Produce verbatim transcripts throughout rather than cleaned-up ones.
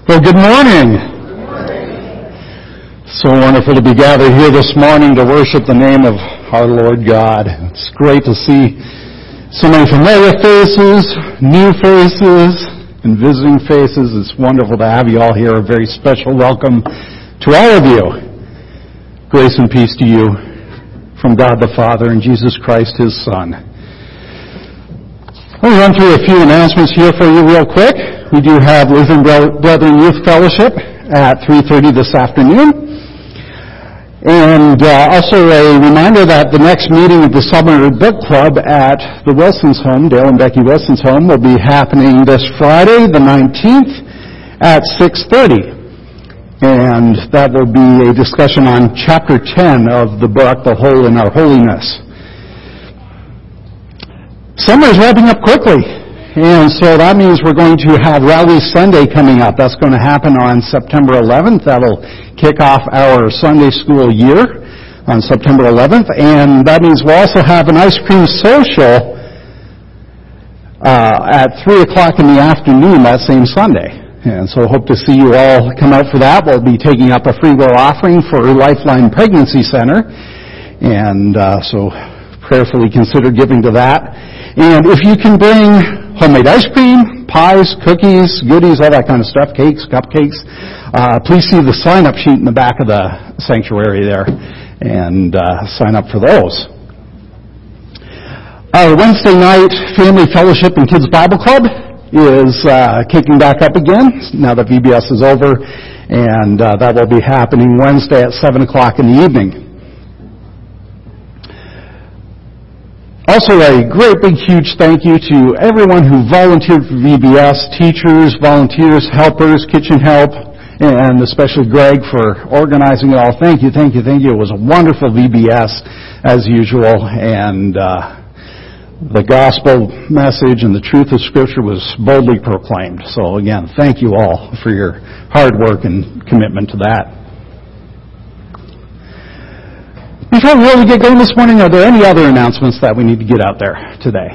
Well, good morning. Good morning. So wonderful to be gathered here this morning to worship the name of our Lord God. It's great to see so many familiar faces, new faces, and visiting faces. It's wonderful to have you all here. A very special welcome to all of you. Grace and peace to you from God the Father and Jesus Christ, His Son. Let me run through a few announcements here for you real quick. We do have Lutheran Brethren Youth Fellowship at three thirty this afternoon. And uh, also a reminder that the next meeting of the Summer Book Club at the Wilson's home, Dale and Becky Wilson's home, will be happening this Friday, the nineteenth, at six thirty. And that will be a discussion on Chapter ten of the book, The Hole in Our Holiness. Summer is wrapping up quickly. And so that means we're going to have Rally Sunday coming up. That's going to happen on September eleventh. That'll kick off our Sunday school year on September eleventh. And that means we'll also have an ice cream social uh, at three o'clock in the afternoon that same Sunday. And so hope to see you all come out for that. We'll be taking up a free will offering for Lifeline Pregnancy Center. And uh, so prayerfully consider giving to that. And if you can bring homemade ice cream, pies, cookies, goodies, all that kind of stuff, cakes, cupcakes, uh, please see the sign-up sheet in the back of the sanctuary there and uh, sign up for those. Our Wednesday night Family Fellowship and Kids Bible Club is uh, kicking back up again now that V B S is over, and uh, that will be happening Wednesday at seven o'clock in the evening. Also, a great big huge thank you to everyone who volunteered for V B S, teachers, volunteers, helpers, kitchen help, and especially Greg for organizing it all. Thank you, thank you, thank you. It was a wonderful V B S, as usual, and uh, the gospel message and the truth of Scripture was boldly proclaimed. So again, thank you all for your hard work and commitment to that. Before we really get going this morning, are there any other announcements that we need to get out there today?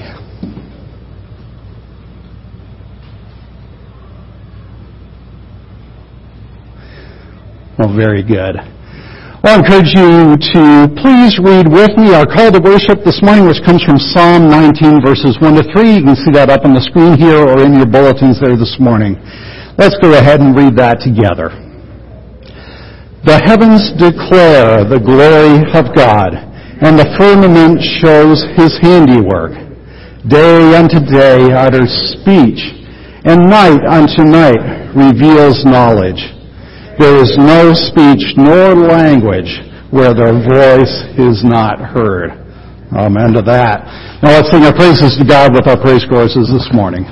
Well, very good. Well, I encourage you to please read with me our call to worship this morning, which comes from Psalm nineteen, verses one to three. You can see that up on the screen here or in your bulletins there this morning. Let's go ahead and read that together. The heavens declare the glory of God, and the firmament shows His handiwork. Day unto day utters speech, and night unto night reveals knowledge. There is no speech nor language where their voice is not heard. Amen to that. Now let's sing our praises to God with our praise choruses this morning.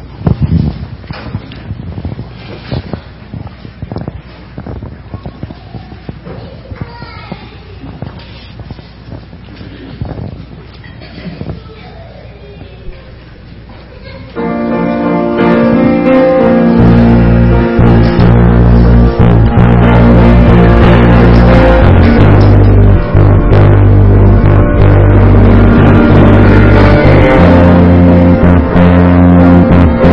Thank you.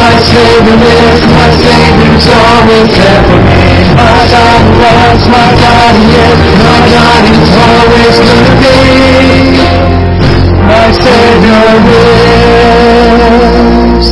My Savior lives, my Savior's always there for me. My God was, my God He is, my God He's always gonna be. My Savior lives.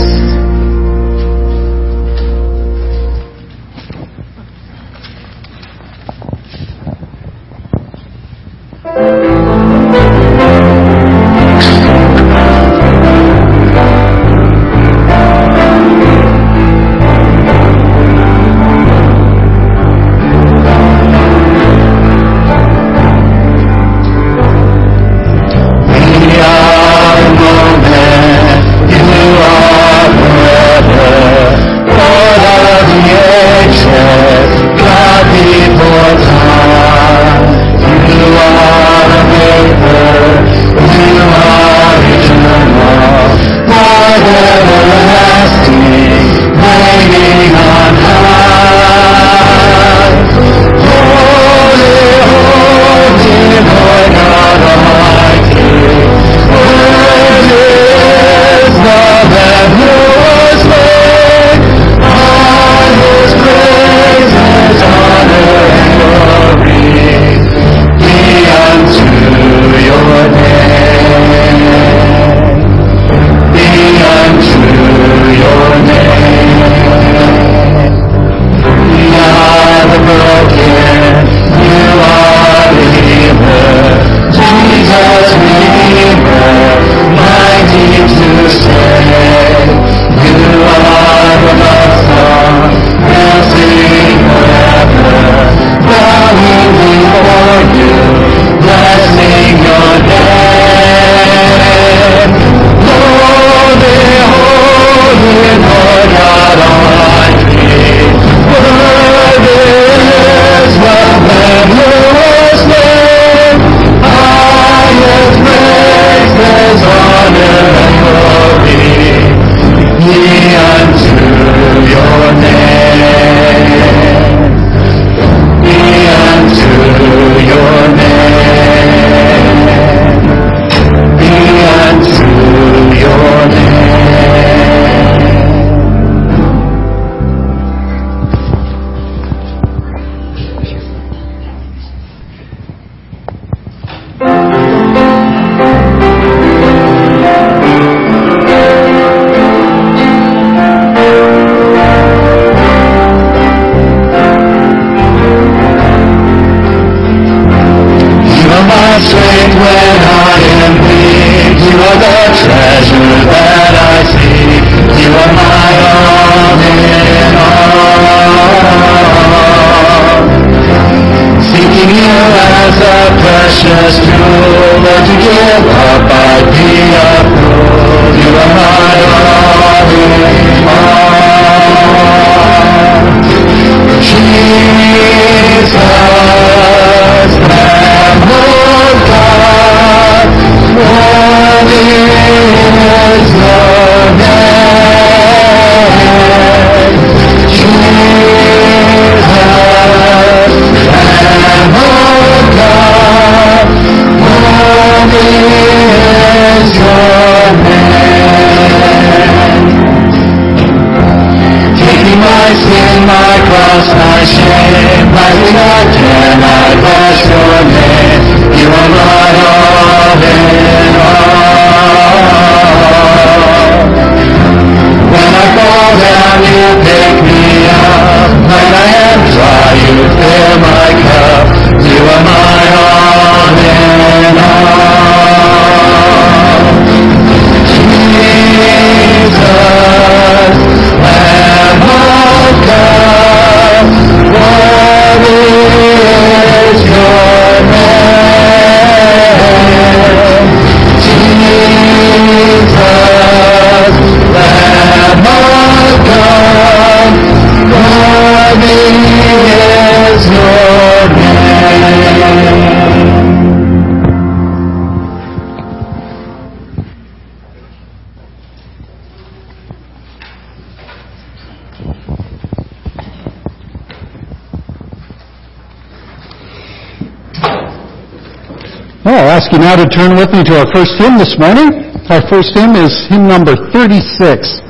I'll ask you now to turn with me to our first hymn this morning. Our first hymn is hymn number thirty-six.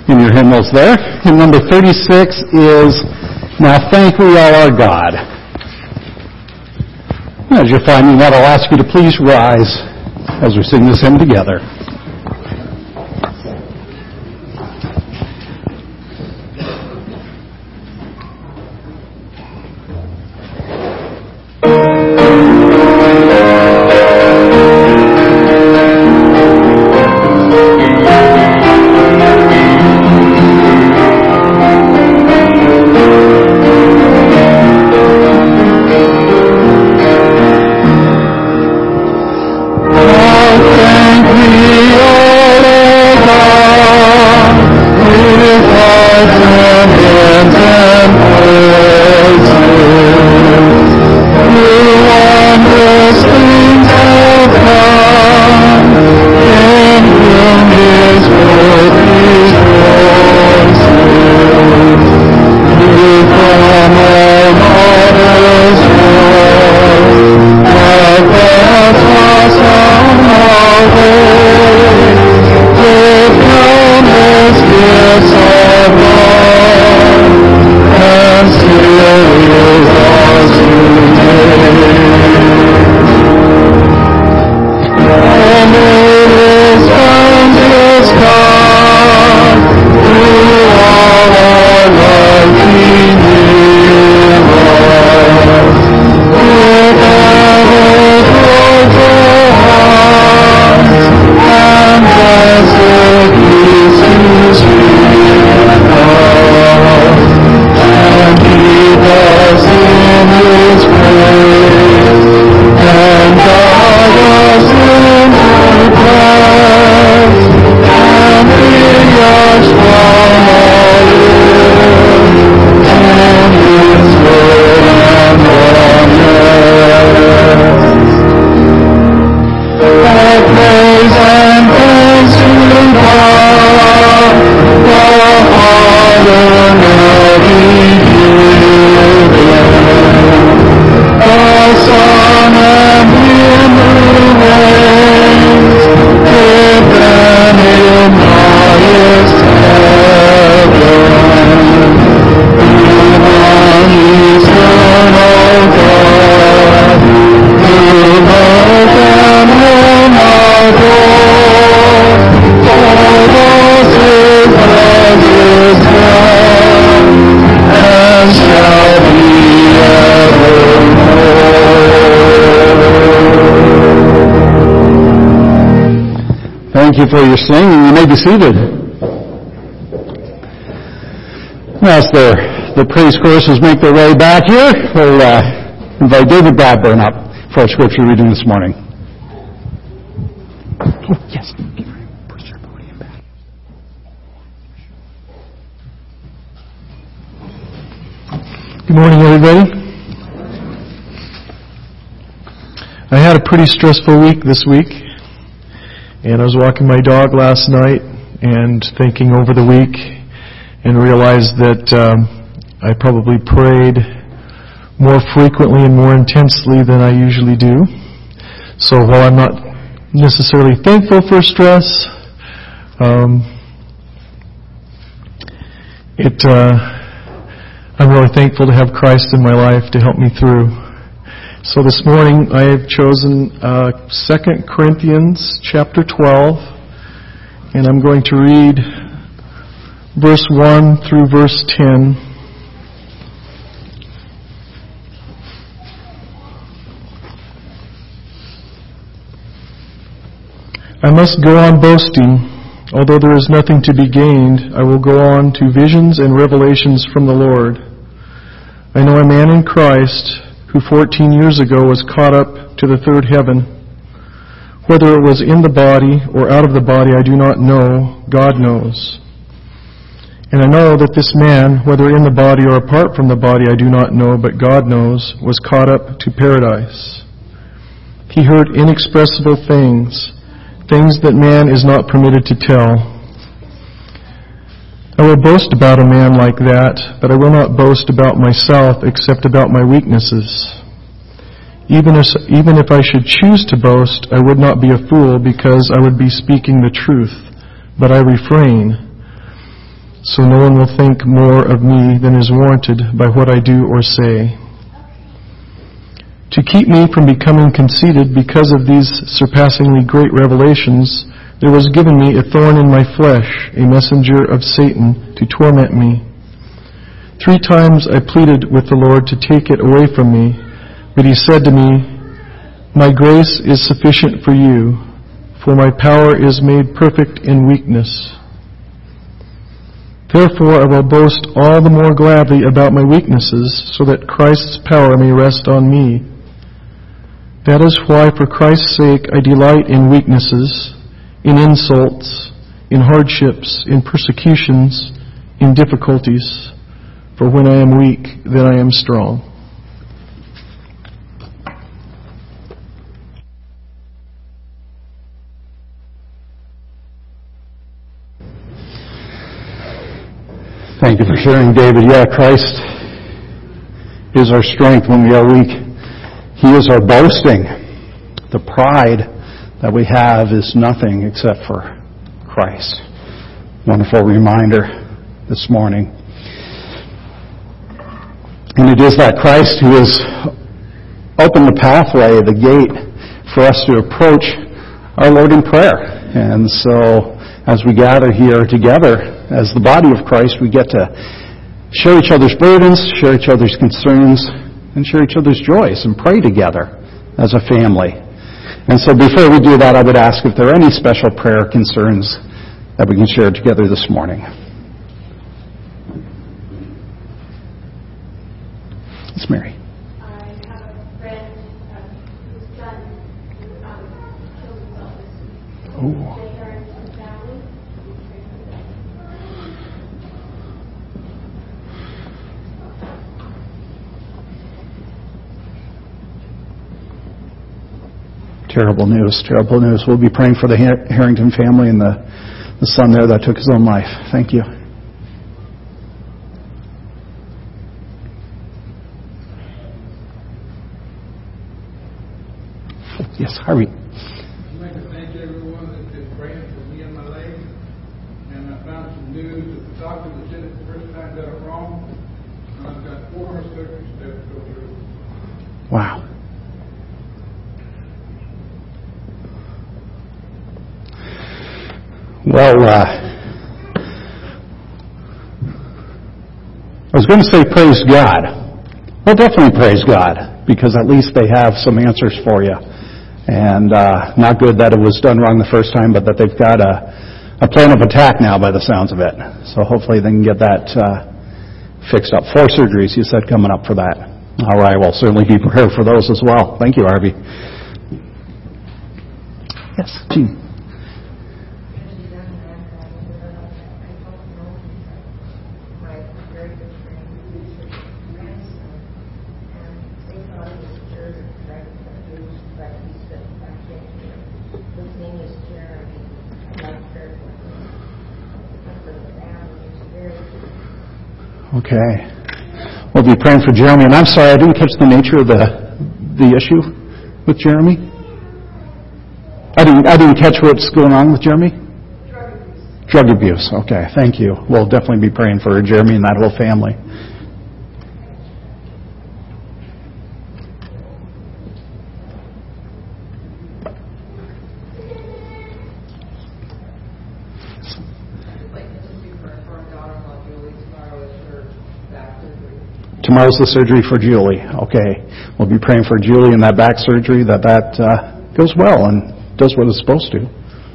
in your hymnals there. Hymn number thirty-six is Now Thank We All Our God. As you're finding that, I'll ask you to please rise as we sing this hymn together. Thank you for your singing. You may be seated. As the, the praise choruses make their way back here, we'll uh, invite David Bradburn up for our scripture reading this morning. Oh, yes. Push your podium back. Good morning, everybody. I had a pretty stressful week this week. And I was walking my dog last night and thinking over the week and realized that um, I probably prayed more frequently and more intensely than I usually do. So while I'm not necessarily thankful for stress, um, it uh, I'm really thankful to have Christ in my life to help me through. So this morning I have chosen uh, Second Corinthians chapter twelve, and I'm going to read verse one through verse ten. I must go on boasting. Although there is nothing to be gained, I will go on to visions and revelations from the Lord. I know a man in Christ who fourteen years ago was caught up to the third heaven. Whether it was in the body or out of the body I do not know, God knows. And I know that this man, whether in the body or apart from the body I do not know, but God knows, was caught up to paradise. He heard inexpressible things, things that man is not permitted to tell. I will boast about a man like that, but I will not boast about myself except about my weaknesses. Even if, even if I should choose to boast, I would not be a fool because I would be speaking the truth, but I refrain. so no one will think more of me than is warranted by what I do or say. To keep me from becoming conceited because of these surpassingly great revelations, there was given me a thorn in my flesh, a messenger of Satan, to torment me. Three times I pleaded with the Lord to take it away from me, but he said to me, "My grace is sufficient for you, for my power is made perfect in weakness." Therefore I will boast all the more gladly about my weaknesses, so that Christ's power may rest on me. That is why, for Christ's sake, I delight in weaknesses, in insults, in hardships, in persecutions, in difficulties. For when I am weak, then I am strong. Thank you for sharing, David. Yeah, Christ is our strength when we are weak. He is our boasting. The pride that we have is nothing except for Christ. Wonderful reminder this morning. And it is that Christ who has opened the pathway, the gate, for us to approach our Lord in prayer. And so, as we gather here together, as the body of Christ, we get to share each other's burdens, share each other's concerns, and share each other's joys, and pray together as a family. And so before we do that, I would ask if there are any special prayer concerns that we can share together this morning. It's Mary. I have a friend uh, whose son um, killed himself this week. Oh. They are in some family. Terrible news, terrible news. We'll be praying for the Harrington family and the, the son there that took his own life. Thank you. Yes, Harvey. I'd like to thank everyone that's been praying for me and my leg. And I found some news that the doctor that did it the first time got it wrong. And I've got four more surgeries to go through. Wow. Well, uh, I was going to say praise God. Well, definitely praise God, because at least they have some answers for you. And uh, not good that it was done wrong the first time, but that they've got a, a plan of attack now by the sounds of it. So hopefully they can get that uh, fixed up. Four surgeries, you said, coming up for that. All right, we'll certainly be prepared for those as well. Thank you, Harvey. Yes, Gene. Okay. We'll be praying for Jeremy. And I'm sorry, I didn't catch the nature of the the issue with Jeremy. I didn't I didn't catch what's going on with Jeremy. Drug abuse. Drug abuse. Okay. Thank you. We'll definitely be praying for Jeremy and that whole family. Tomorrow's the surgery for Julie. Okay. We'll be praying for Julie and that back surgery, that that uh, goes well and does what it's supposed to.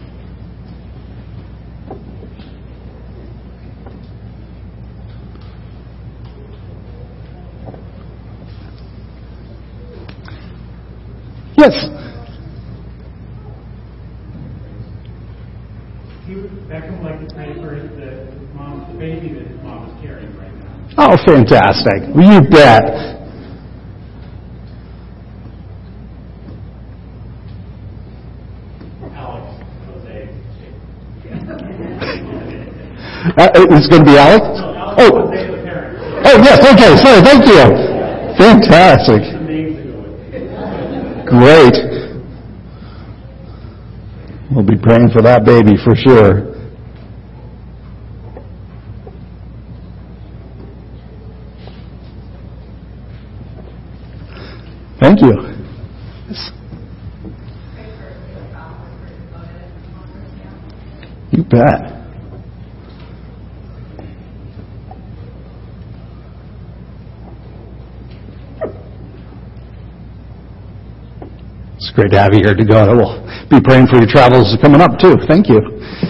Yes. Becca would like to pray for the mom, the baby that his mom is carrying right now. Oh, fantastic. Well, you bet. Alex Jose. Uh, it's going to be Alex? No, Alex Oh. Jose, the parent. Oh, yes. Okay. Sorry. Thank you. Fantastic. Some names to go with. Great. We'll be praying for that baby for sure. Thank you. You bet. It's great to have you here to go. We'll be praying for your travels coming up too. Thank you.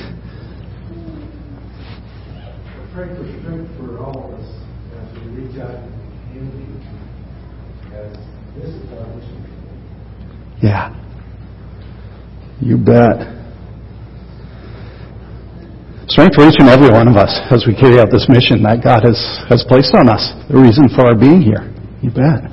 Pray for strength for all of us as we reach out to the community, as this is our mission. Yeah. You bet. Strength for each and every one of us as we carry out this mission that God has, has placed on us, the reason for our being here. You bet.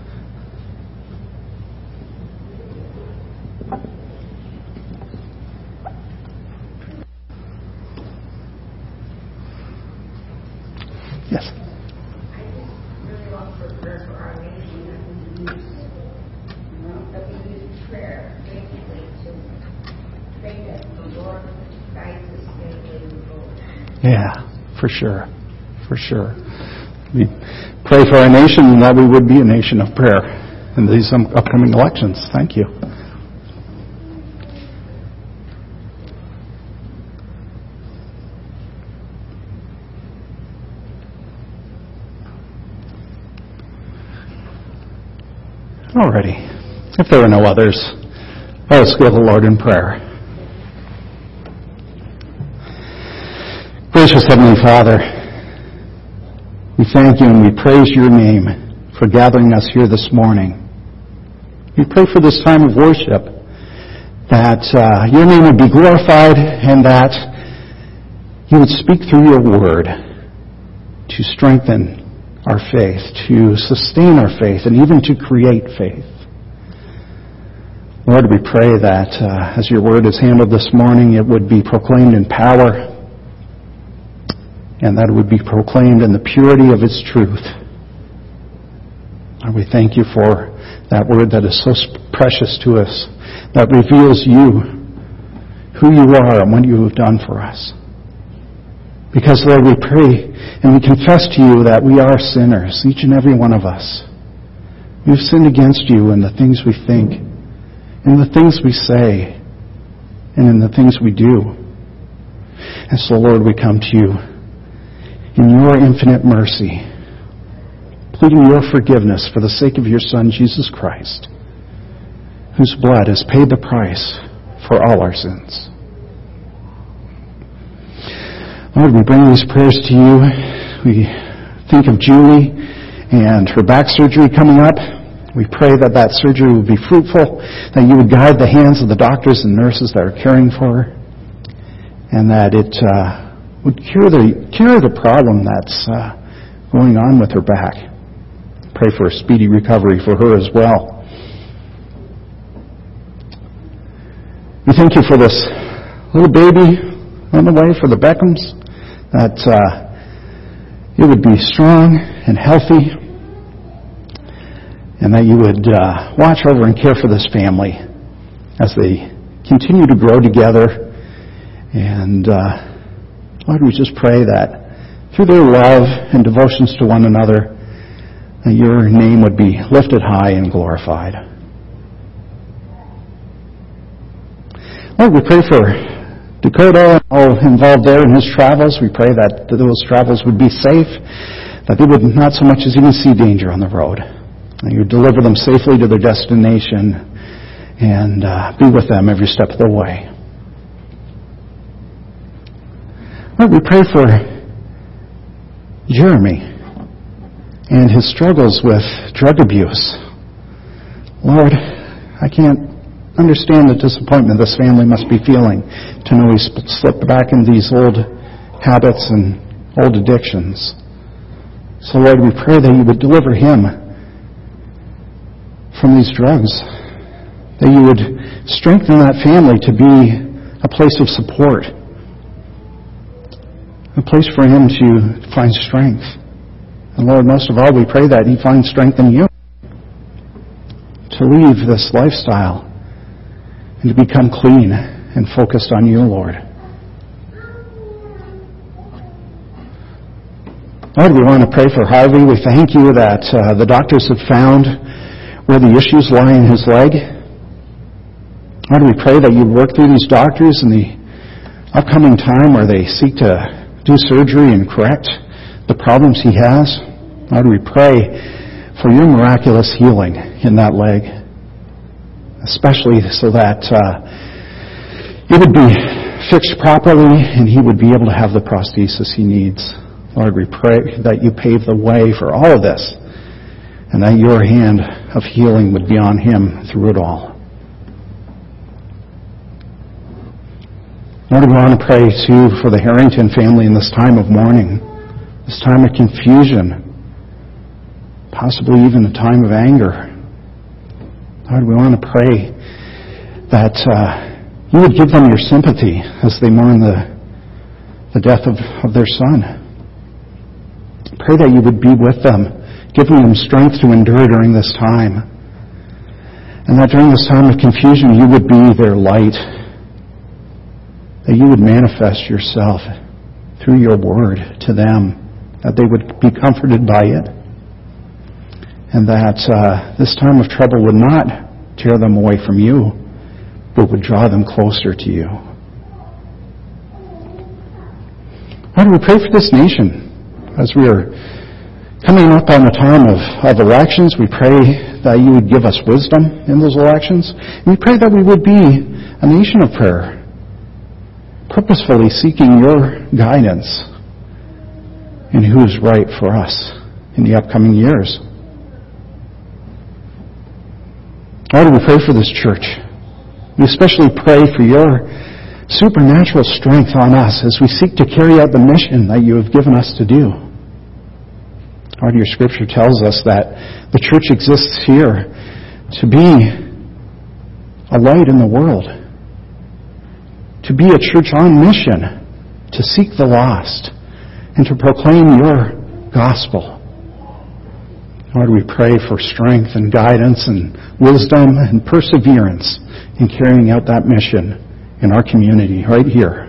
Yes. I just really long for prayer for our nation that we use, you know, that we use prayer basically to pray that the Lord guides us safely and forward. Yeah, for sure. For sure. We pray for our nation and that we would be a nation of prayer in these um, upcoming elections. Thank you. Alrighty. If there are no others, let us go to the Lord in prayer. Gracious Heavenly Father, we thank you and we praise your name for gathering us here this morning. We pray for this time of worship that uh, your name would be glorified and that you would speak through your word to strengthen our faith, to sustain our faith, and even to create faith. Lord, we pray that uh, as your word is handled this morning, it would be proclaimed in power, and that it would be proclaimed in the purity of its truth. And we thank you for that word that is so precious to us, that reveals you, who you are, and what you have done for us. Because, Lord, we pray and we confess to you that we are sinners, each and every one of us. We've sinned against you in the things we think, in the things we say, and in the things we do. And so, Lord, we come to you in your infinite mercy, pleading your forgiveness for the sake of your Son, Jesus Christ, whose blood has paid the price for all our sins. Lord, we bring these prayers to you. We think of Julie and her back surgery coming up. We pray that that surgery would be fruitful, that you would guide the hands of the doctors and nurses that are caring for her, and that it uh, would cure the cure the problem that's uh, going on with her back. Pray for a speedy recovery for her as well. We thank you for this little baby on the way, for the Beckhams, that uh, it would be strong and healthy, and that you would uh, watch over and care for this family as they continue to grow together. And uh, Lord, we just pray that through their love and devotions to one another, that your name would be lifted high and glorified. Lord, we pray for Dakota, all involved there in his travels. We pray that those travels would be safe, that they would not so much as even see danger on the road. That you would deliver them safely to their destination and uh, be with them every step of the way. Lord, we pray for Jeremy and his struggles with drug abuse. Lord, I can't understand the disappointment this family must be feeling to know he's slipped back into these old habits and old addictions. So, Lord, we pray that you would deliver him from these drugs, that you would strengthen that family to be a place of support, a place for him to find strength. And, Lord, most of all, we pray that he finds strength in you to leave this lifestyle and to become clean and focused on you, Lord. Lord, we want to pray for Harvey. We thank you that uh, the doctors have found where the issues lie in his leg. Lord, we pray that you work through these doctors in the upcoming time where they seek to do surgery and correct the problems he has. Lord, we pray for your miraculous healing in that leg, especially so that uh, it would be fixed properly and he would be able to have the prosthesis he needs. Lord, we pray that you pave the way for all of this and that your hand of healing would be on him through it all. Lord, we want to pray, too, for the Harrington family in this time of mourning, this time of confusion, possibly even a time of anger. Lord, we want to pray that uh, you would give them your sympathy as they mourn the, the death of, of their son. Pray that you would be with them, giving them strength to endure during this time. And that during this time of confusion, you would be their light. That you would manifest yourself through your word to them. That they would be comforted by it. And that uh, this time of trouble would not tear them away from you, but would draw them closer to you. Lord, we pray for this nation as we are coming up on a time of, of elections. We pray that you would give us wisdom in those elections. And we pray that we would be a nation of prayer, purposefully seeking your guidance in who is right for us in the upcoming years. Lord, we pray for this church. We especially pray for your supernatural strength on us as we seek to carry out the mission that you have given us to do. Lord, your scripture tells us that the church exists here to be a light in the world, to be a church on mission, to seek the lost, and to proclaim your gospel. Lord, we pray for strength and guidance and wisdom and perseverance in carrying out that mission in our community right here.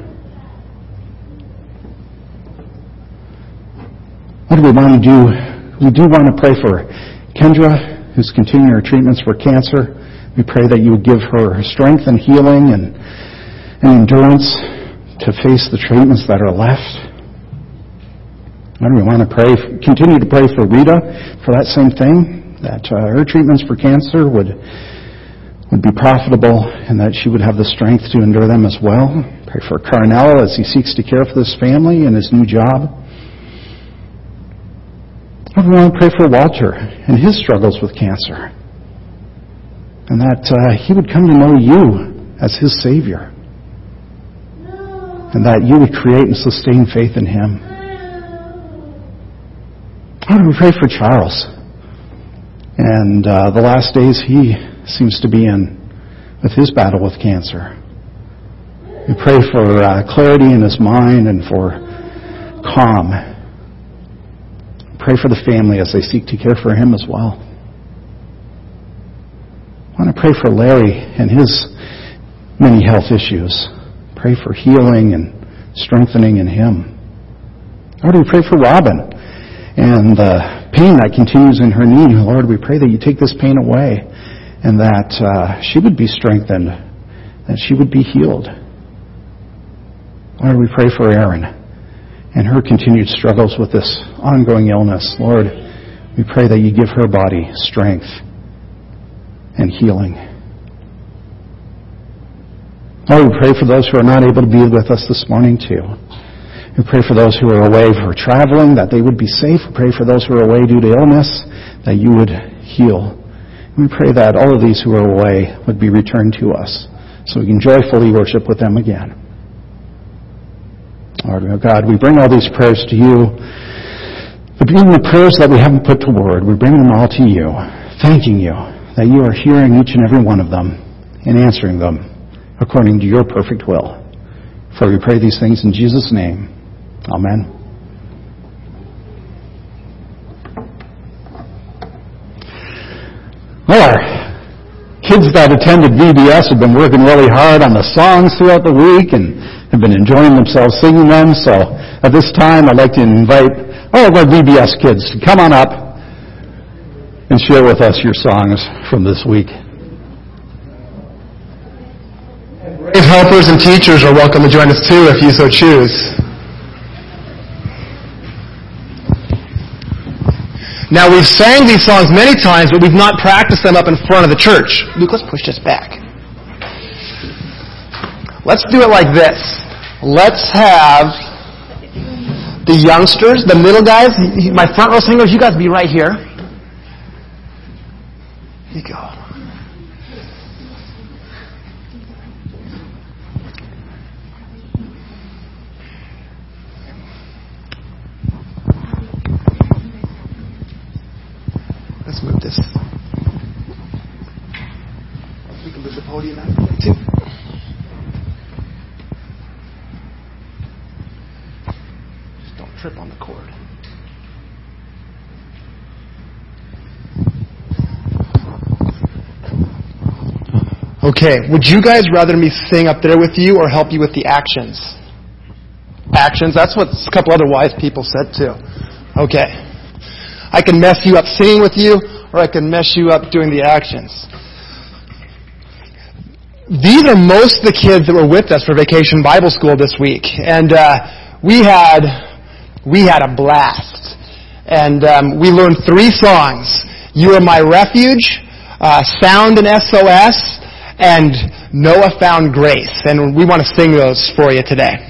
What do we want to do? We do want to pray for Kendra, who's continuing her treatments for cancer. We pray that you would give her strength and healing and, and endurance to face the treatments that are left. And we want to pray, continue to pray for Rita for that same thing, that uh, her treatments for cancer would would be profitable and that she would have the strength to endure them as well. Pray for Carnell as he seeks to care for this family and his new job. We want to pray for Walter and his struggles with cancer, and that uh, he would come to know you as his Savior, and that you would create and sustain faith in him. Lord, we pray for Charles and uh, the last days he seems to be in with his battle with cancer. We pray for uh, clarity in his mind and for calm. Pray for the family as they seek to care for him as well. I want to pray for Larry and his many health issues. Pray for healing and strengthening in him. Lord, we pray for Robin and the pain that continues in her knee. Lord, we pray that you take this pain away and that uh, she would be strengthened, that she would be healed. Lord, we pray for Erin and her continued struggles with this ongoing illness. Lord, we pray that you give her body strength and healing. Lord, we pray for those who are not able to be with us this morning too. We pray for those who are away for traveling, that they would be safe. We pray for those who are away due to illness, that you would heal. We pray that all of these who are away would be returned to us so we can joyfully worship with them again. Lord, oh God, we bring all these prayers to you. Even the prayers that we haven't put to word, we bring them all to you, thanking you that you are hearing each and every one of them and answering them according to your perfect will. For we pray these things in Jesus' name. Amen. Well, our kids that attended V B S have been working really hard on the songs throughout the week and have been enjoying themselves singing them. So at this time, I'd like to invite all of our V B S kids to come on up and share with us your songs from this week. Brave helpers and teachers are welcome to join us too if you so choose. Now, we've sang these songs many times, but we've not practiced them up in front of the church. Luke, let's push this back. Let's do it like this. Let's have the youngsters, the middle guys, my front row singers, you guys be right here. Here you go. Let's move this. We can move the podium out of the way too. Just don't trip on the cord. Okay, would you guys rather me sing up there with you or help you with the actions? Actions, that's what a couple other wise people said too. Okay. I can mess you up singing with you, or I can mess you up doing the actions. These are most of the kids that were with us for Vacation Bible School this week, and uh, we had we had a blast. And um, we learned three songs: "You Are My Refuge," uh, "Sound and S O S," and "Noah Found Grace." And we want to sing those for you today.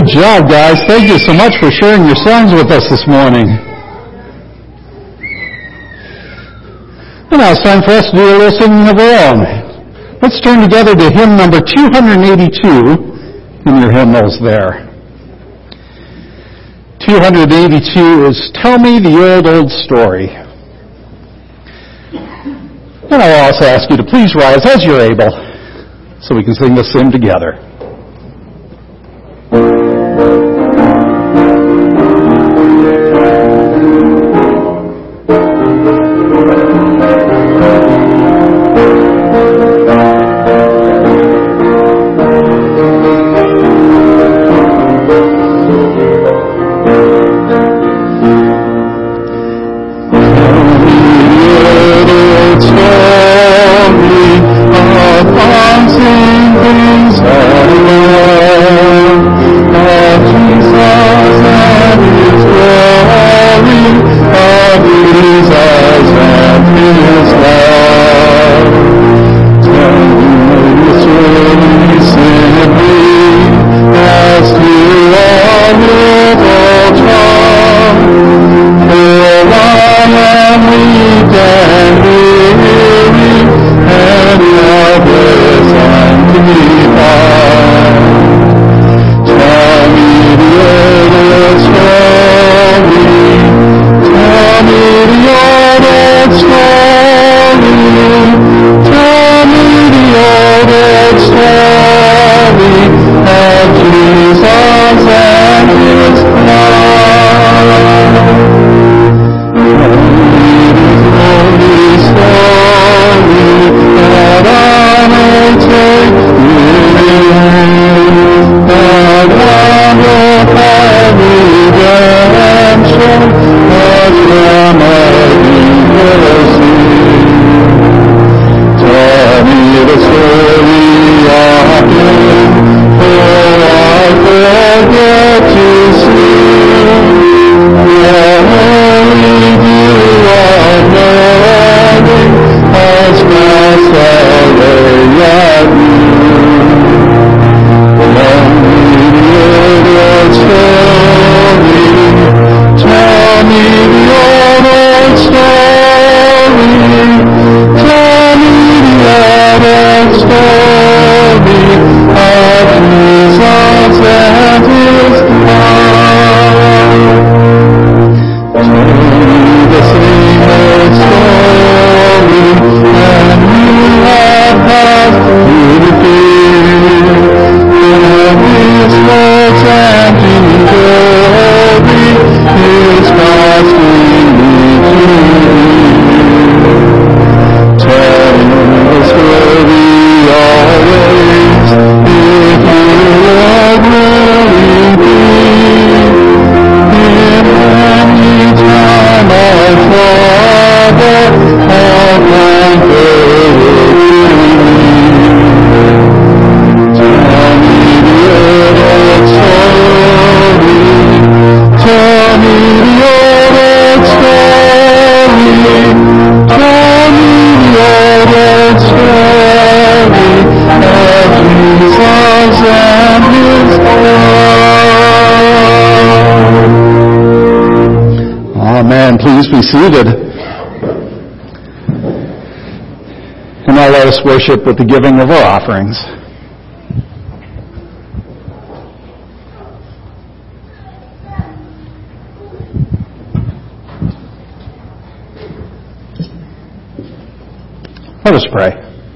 Good job, guys. Thank you so much for sharing your songs with us this morning. And now it's time for us to do a little singing of our own. Let's turn together to hymn number two eighty-two in your hymnals there. two eighty-two is Tell Me the Old, Old Story. And I'll also ask you to please rise as you're able so we can sing this hymn together. Please be seated. And now let us worship with the giving of our offerings. Let us pray.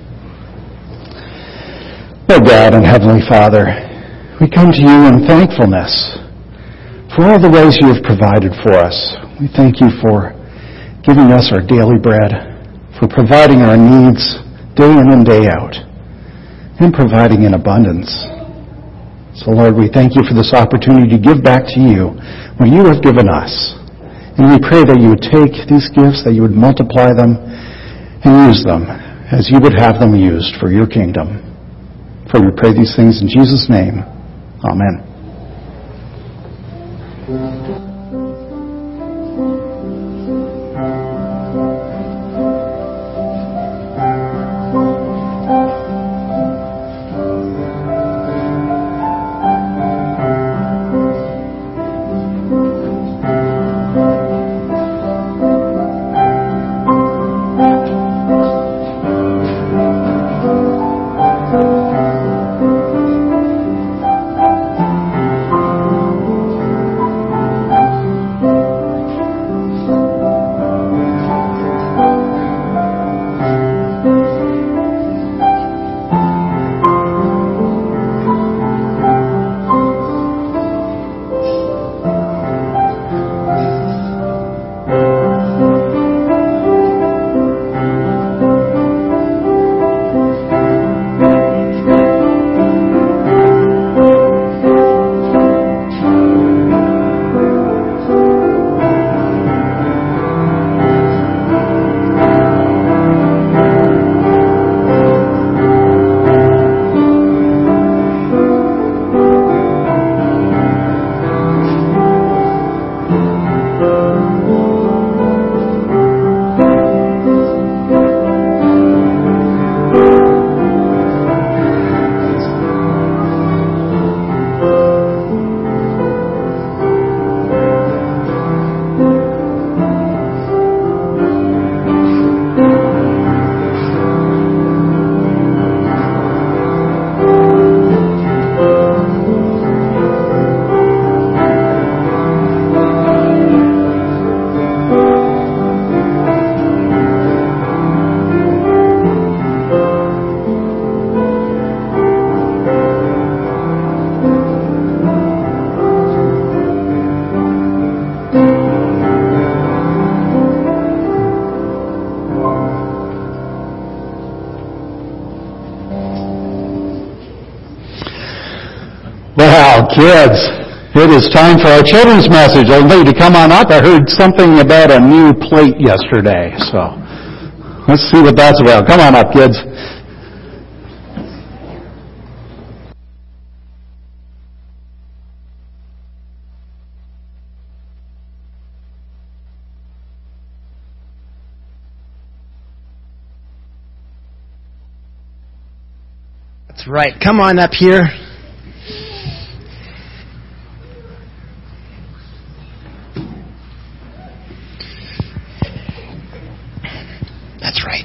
Oh God and Heavenly Father, we come to you in thankfulness for all the ways you have provided for us. We thank you for giving us our daily bread, for providing our needs day in and day out, and providing in abundance. So, Lord, we thank you for this opportunity to give back to you what you have given us. And we pray that you would take these gifts, that you would multiply them, and use them as you would have them used for your kingdom. For we pray these things in Jesus' name. Amen. Now, kids, it is time for our children's message. I'll need to come on up. I heard something about a new plate yesterday, so let's see what that's about. Come on up, kids. That's right. Come on up here. That's right.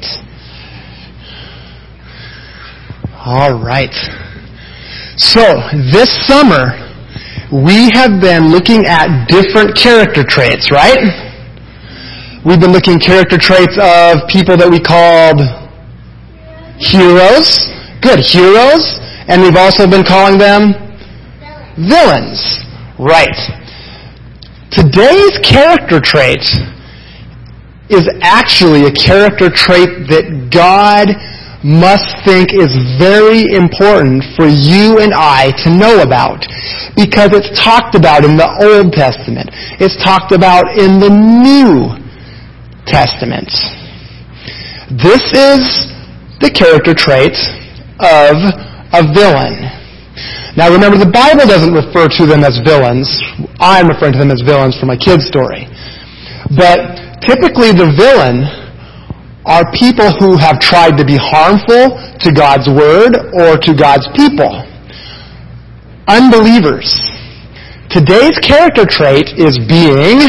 All right. So, this summer, we have been looking at different character traits, right? We've been looking at character traits of people that we called heroes. Good, heroes. And we've also been calling them villains. Right. Today's character trait is actually a character trait that God must think is very important for you and I to know about, because it's talked about in the Old Testament. It's talked about in the New Testament. This is the character trait of a villain. Now remember, the Bible doesn't refer to them as villains. I'm referring to them as villains for my kid's story. But typically the villain are people who have tried to be harmful to God's Word or to God's people. Unbelievers. Today's character trait is being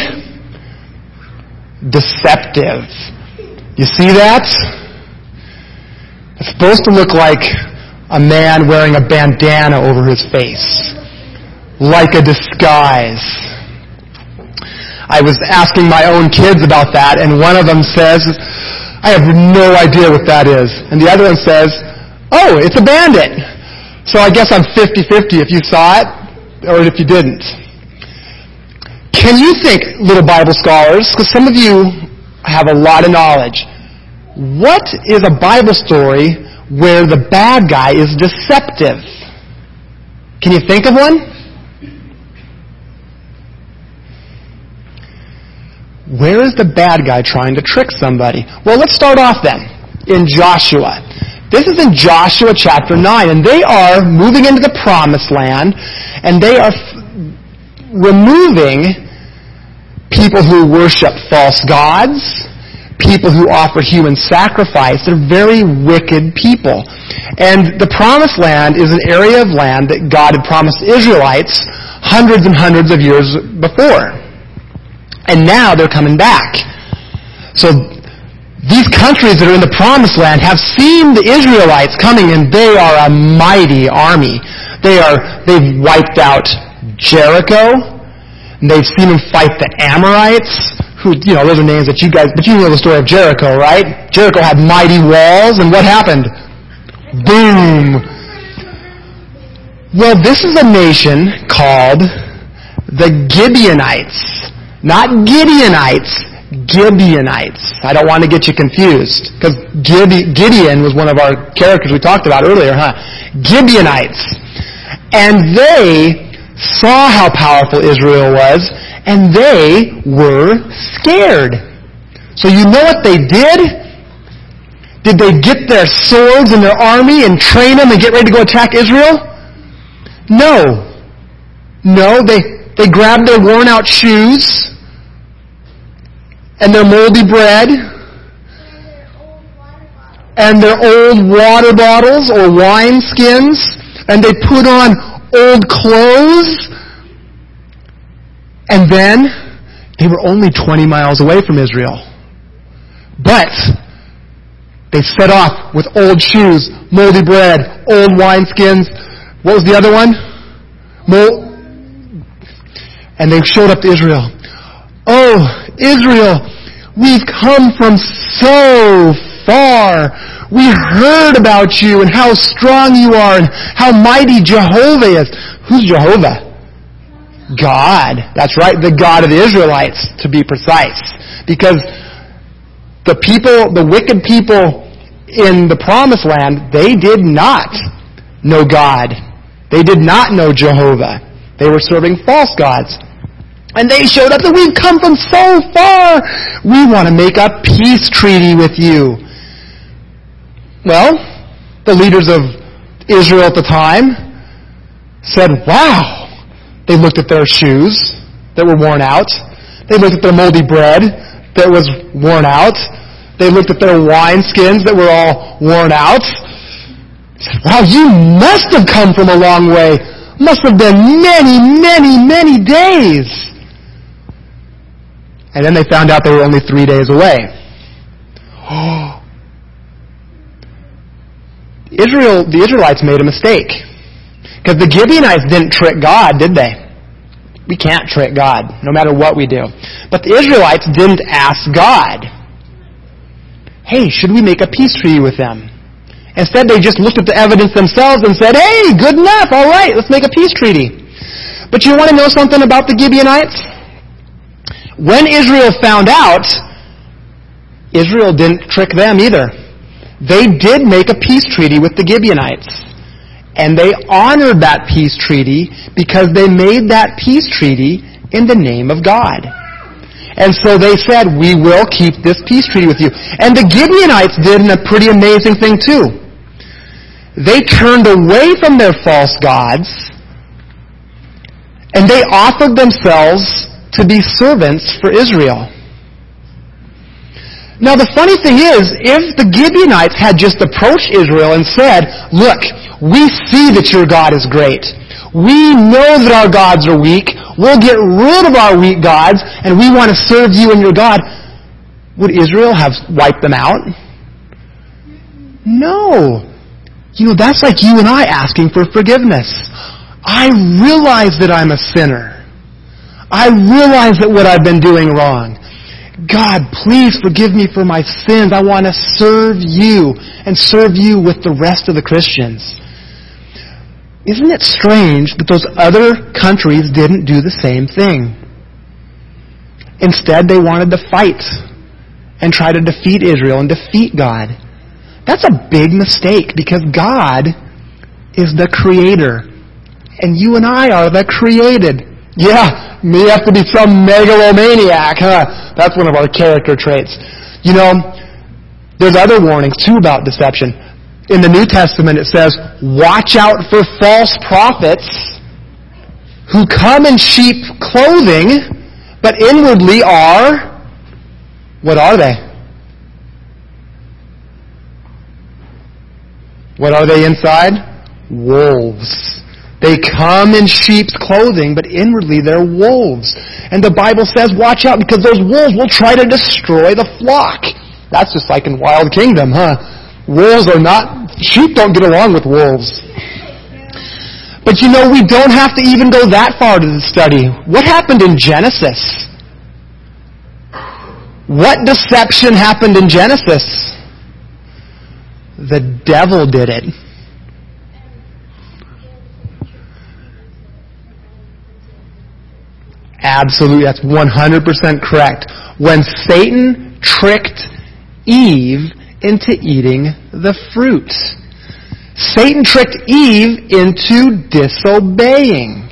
deceptive. You see that? It's supposed to look like a man wearing a bandana over his face. Like a disguise. I was asking my own kids about that, and one of them says, I have no idea what that is. And the other one says, oh, it's a bandit. So I guess I'm fifty-fifty if you saw it, or if you didn't. Can you think, little Bible scholars, because some of you have a lot of knowledge, what is a Bible story where the bad guy is deceptive? Can you think of one? Where is the bad guy trying to trick somebody? Well, let's start off then in Joshua. This is in Joshua chapter nine, and they are moving into the promised land, and they are f- removing people who worship false gods, people who offer human sacrifice. They're very wicked people. And the promised land is an area of land that God had promised Israelites hundreds and hundreds of years before. And now they're coming back. So these countries that are in the promised land have seen the Israelites coming, and they are a mighty army. They are, they've wiped out Jericho, and they've seen them fight the Amorites, who, you know, those are names that you guys, but you know the story of Jericho, right? Jericho had mighty walls, and what happened? Boom! Well, this is a nation called the Gibeonites. Not Gideonites, Gibeonites. I don't want to get you confused, because Gideon was one of our characters we talked about earlier, huh? Gibeonites. And they saw how powerful Israel was, and they were scared. So you know what they did? Did they get their swords and their army and train them and get ready to go attack Israel? No. No, they... They grabbed their worn-out shoes and their moldy bread and their old water bottles or wine skins, and they put on old clothes, and then they were only twenty miles away from Israel. But they set off with old shoes, moldy bread, old wine skins. What was the other one? Mold. And they showed up to Israel. Oh, Israel, we've come from so far. We heard about you and how strong you are and how mighty Jehovah is. Who's Jehovah? God. That's right, the God of the Israelites, to be precise. Because the people, the wicked people in the promised land, they did not know God. They did not know Jehovah. They were serving false gods. And they showed up that we've come from so far. We want to make a peace treaty with you. Well, the leaders of Israel at the time said, wow. They looked at their shoes that were worn out. They looked at their moldy bread that was worn out. They looked at their wineskins that were all worn out. They said, wow, you must have come from a long way. Must have been many, many, many days. And then they found out they were only three days away. Israel, the Israelites made a mistake. Because the Gibeonites didn't trick God, did they? We can't trick God, no matter what we do. But the Israelites didn't ask God, hey, should we make a peace treaty with them? Instead, they just looked at the evidence themselves and said, hey, good enough, all right, let's make a peace treaty. But you want to know something about the Gibeonites? When Israel found out, Israel didn't trick them either. They did make a peace treaty with the Gibeonites. And they honored that peace treaty because they made that peace treaty in the name of God. And so they said, we will keep this peace treaty with you. And the Gibeonites did a pretty amazing thing too. They turned away from their false gods and they offered themselves to be servants for Israel. Now the funny thing is, if the Gibeonites had just approached Israel and said, look, we see that your God is great. We know that our gods are weak. We'll get rid of our weak gods and we want to serve you and your God. Would Israel have wiped them out? No. You know, that's like you and I asking for forgiveness. I realize that I'm a sinner. I realize that what I've been doing wrong. God, please forgive me for my sins. I want to serve you and serve you with the rest of the Christians. Isn't it strange that those other countries didn't do the same thing? Instead, they wanted to fight and try to defeat Israel and defeat God. That's a big mistake because God is the creator and you and I are the created. Yeah, me have to be some megalomaniac, huh? That's one of our character traits. You know, there's other warnings too about deception. In the New Testament it says, watch out for false prophets who come in sheep clothing, but inwardly are, what are they? What are they inside? Wolves. They come in sheep's clothing, but inwardly they're wolves. And the Bible says, watch out, because those wolves will try to destroy the flock. That's just like in Wild Kingdom, huh? Wolves are not, sheep don't get along with wolves. But you know, we don't have to even go that far to study. What happened in Genesis? What deception happened in Genesis? The devil did it. Absolutely, that's one hundred percent correct. When Satan tricked Eve into eating the fruit. Satan tricked Eve into disobeying.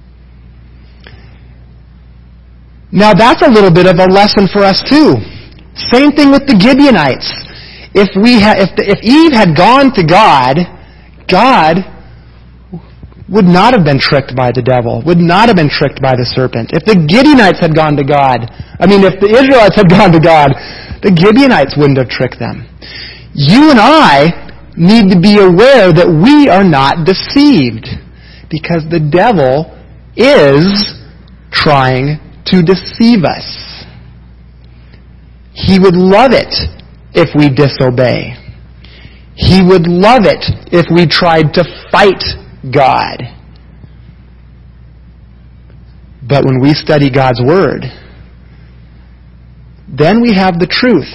Now that's a little bit of a lesson for us too. Same thing with the Gibeonites. If we ha- if, the, if Eve had gone to God, God would not have been tricked by the devil, would not have been tricked by the serpent. If the Gibeonites had gone to God, I mean, if the Israelites had gone to God, the Gibeonites wouldn't have tricked them. You and I need to be aware that we are not deceived, because the devil is trying to deceive us. He would love it if we disobey. He would love it if we tried to fight God. But when we study God's Word, then we have the truth.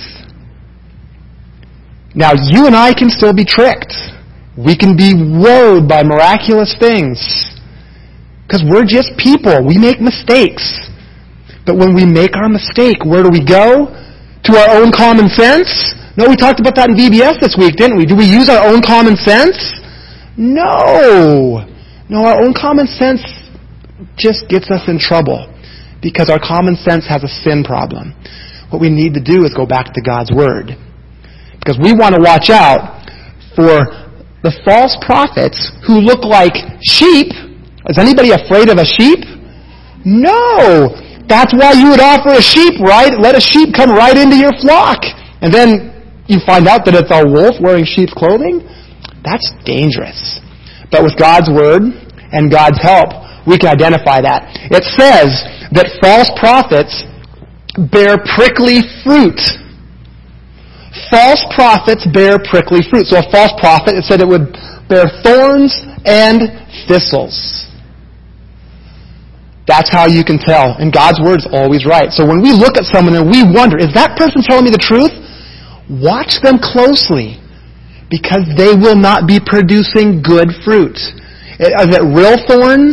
Now, you and I can still be tricked. We can be wooed by miraculous things. Because we're just people. We make mistakes. But when we make our mistake, where do we go? To our own common sense? No, we talked about that in V B S this week, didn't we? Do we use our own common sense? No. No, our own common sense just gets us in trouble because our common sense has a sin problem. What we need to do is go back to God's Word. Because we want to watch out for the false prophets who look like sheep. Is anybody afraid of a sheep? No! That's why you would offer a sheep, right? Let a sheep come right into your flock. And then you find out that it's a wolf wearing sheep's clothing? That's dangerous. But with God's Word and God's help, we can identify that. It says that false prophets bear prickly fruit. False prophets bear prickly fruit. So a false prophet, it said it would bear thorns and thistles. That's how you can tell. And God's Word is always right. So when we look at someone and we wonder, is that person telling me the truth? Watch them closely, because they will not be producing good fruit. Is it real thorns?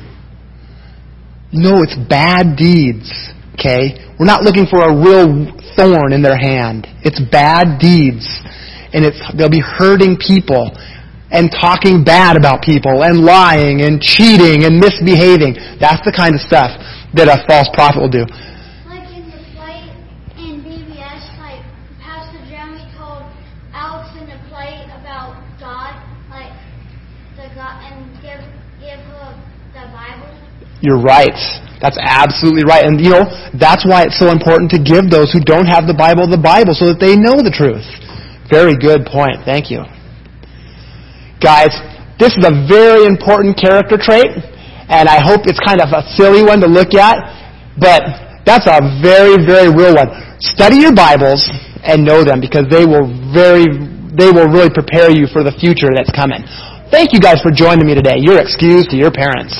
No, it's bad deeds. Okay? We're not looking for a real thorn in their hand. It's bad deeds. And it's they'll be hurting people and talking bad about people and lying and cheating and misbehaving. That's the kind of stuff that a false prophet will do. Like in the fight in B B S, like Pastor Jeremy told Alex in the play about God, like the God, and give give her the Bible. You're right. That's absolutely right. And, you know, that's why it's so important to give those who don't have the Bible the Bible so that they know the truth. Very good point. Thank you. Guys, this is a very important character trait, and I hope it's kind of a silly one to look at, but that's a very, very real one. Study your Bibles and know them, because they will very, they will really prepare you for the future that's coming. Thank you guys for joining me today. You're excused to your parents.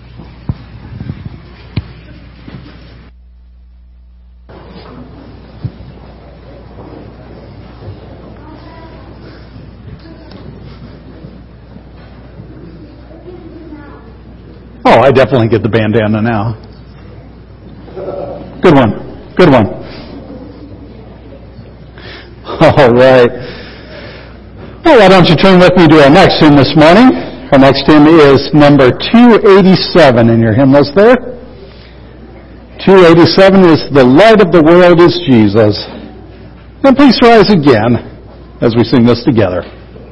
Oh, I definitely get the bandana now. Good one. Good one. All right. Well, why don't you turn with me to our next hymn this morning. Our next hymn is number two eighty-seven in your hymnals there. two eighty-seven is "The Light of the World is Jesus." And please rise again as we sing this together.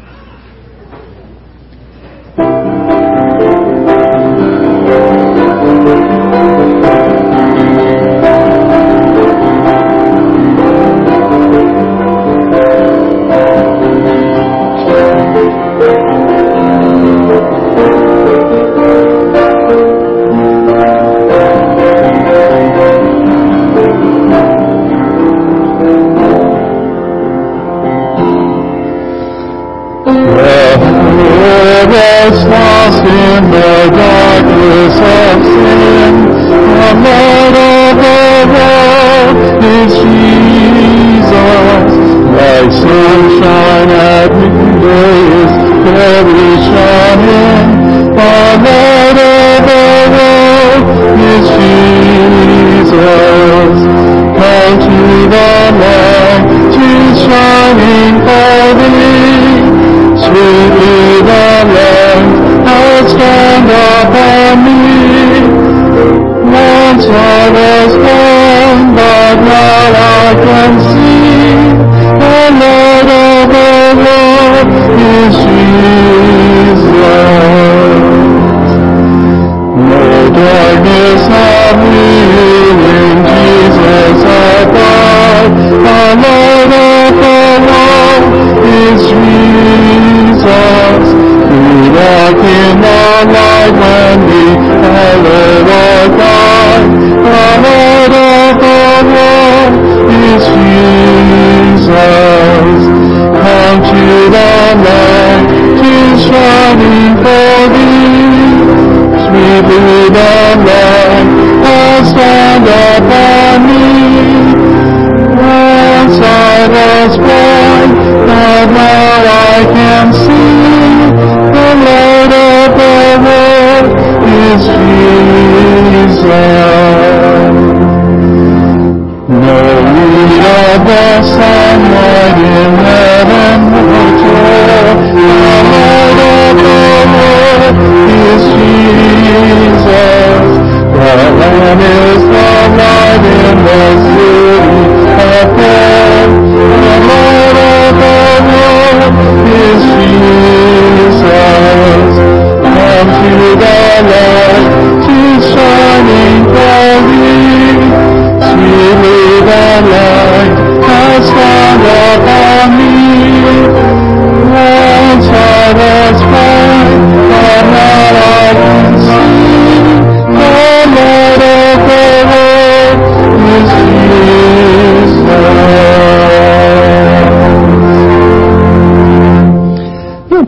Lost in the darkness of sin, the light of the world is Jesus. Like sunshine at midday is very shining, the light of the world is Jesus. Come to the light, 'tis shining for thee. Sweetly the light has dawned upon me. Once I was blind, but now I can see. The light of the world is Jesus. No darkness have we in Jesus above. The light of the world is Jesus. We walk in the light when we follow our God. The light of the world is Jesus. Come to the light, 'tis shining for thee. Sweetly the light has dawned upon me. Once I was blind, but now I can see. The light of the world is Jesus. No need of the sunlight in heaven or joy. The light of the world is Jesus.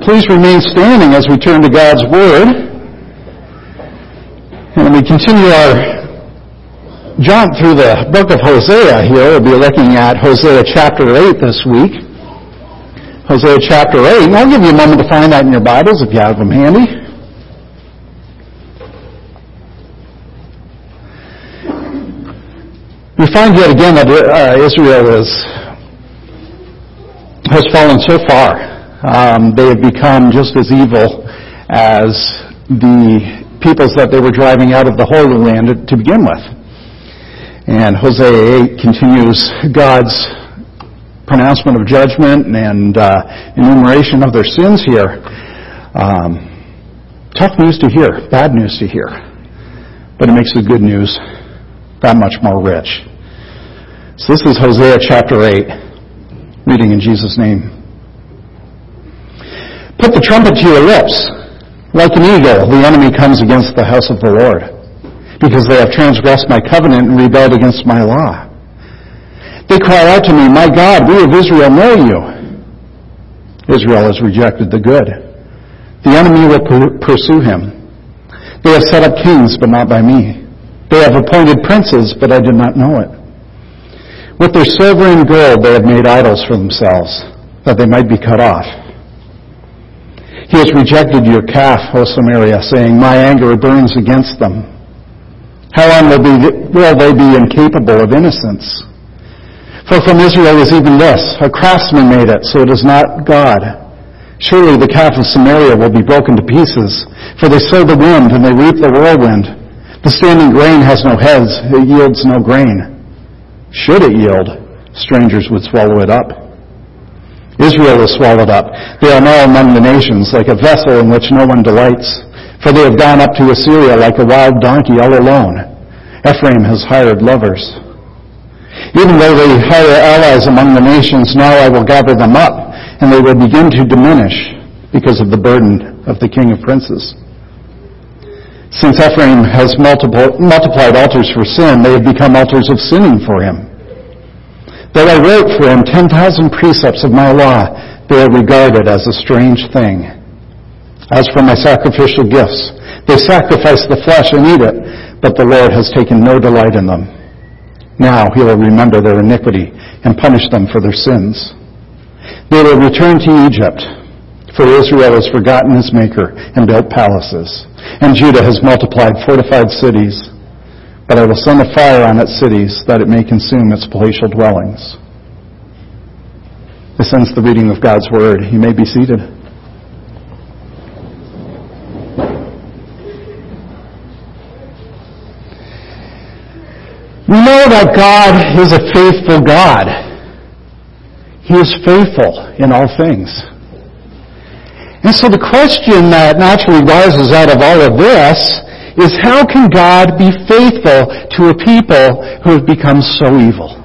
please remain standing as we turn to God's Word. And we continue our jaunt through the book of Hosea here. We'll be looking at Hosea chapter eight this week. Hosea chapter eight. And I'll give you a moment to find that in your Bibles if you have them handy. We find yet again that uh, Israel is, has fallen so far. Um, they have become just as evil as the peoples that they were driving out of the Holy Land to begin with. And Hosea eight continues God's pronouncement of judgment and uh, enumeration of their sins here. Um, tough news to hear, bad news to hear. But it makes the good news that much more rich. So this is Hosea chapter eight, reading in Jesus' name. Put the trumpet to your lips. Like an eagle, the enemy comes against the house of the Lord, because they have transgressed my covenant and rebelled against my law. They cry out to me, my God, we of Israel know you. Israel has rejected the good. The enemy will pursue him. They have set up kings, but not by me. They have appointed princes, but I did not know it. With their silver and gold they have made idols for themselves, that they might be cut off. He has rejected your calf, O Samaria, saying, my anger burns against them. How long will, be, will they be incapable of innocence? For from Israel is even this, a craftsman made it, so it is not God. Surely the calf of Samaria will be broken to pieces, for they sow the wind and they reap the whirlwind. The standing grain has no heads, it yields no grain. Should it yield, strangers would swallow it up. Israel is swallowed up. They are now among the nations, like a vessel in which no one delights. For they have gone up to Assyria like a wild donkey all alone. Ephraim has hired lovers. Even though they hire allies among the nations, now I will gather them up, and they will begin to diminish because of the burden of the king of princes. Since Ephraim has multiple, multiplied altars for sin, they have become altars of sinning for him. Though I wrote for him ten thousand precepts of my law, they are regarded as a strange thing. As for my sacrificial gifts, they sacrifice the flesh and eat it, but the Lord has taken no delight in them. Now he will remember their iniquity and punish them for their sins. They will return to Egypt, for Israel has forgotten his maker and built palaces. And Judah has multiplied fortified cities, but I will send a fire on its cities that it may consume its palatial dwellings. This ends the reading of God's Word. You may be seated. We know that God is a faithful God. He is faithful in all things. And so the question that naturally rises out of all of this is, how can God be faithful to a people who have become so evil?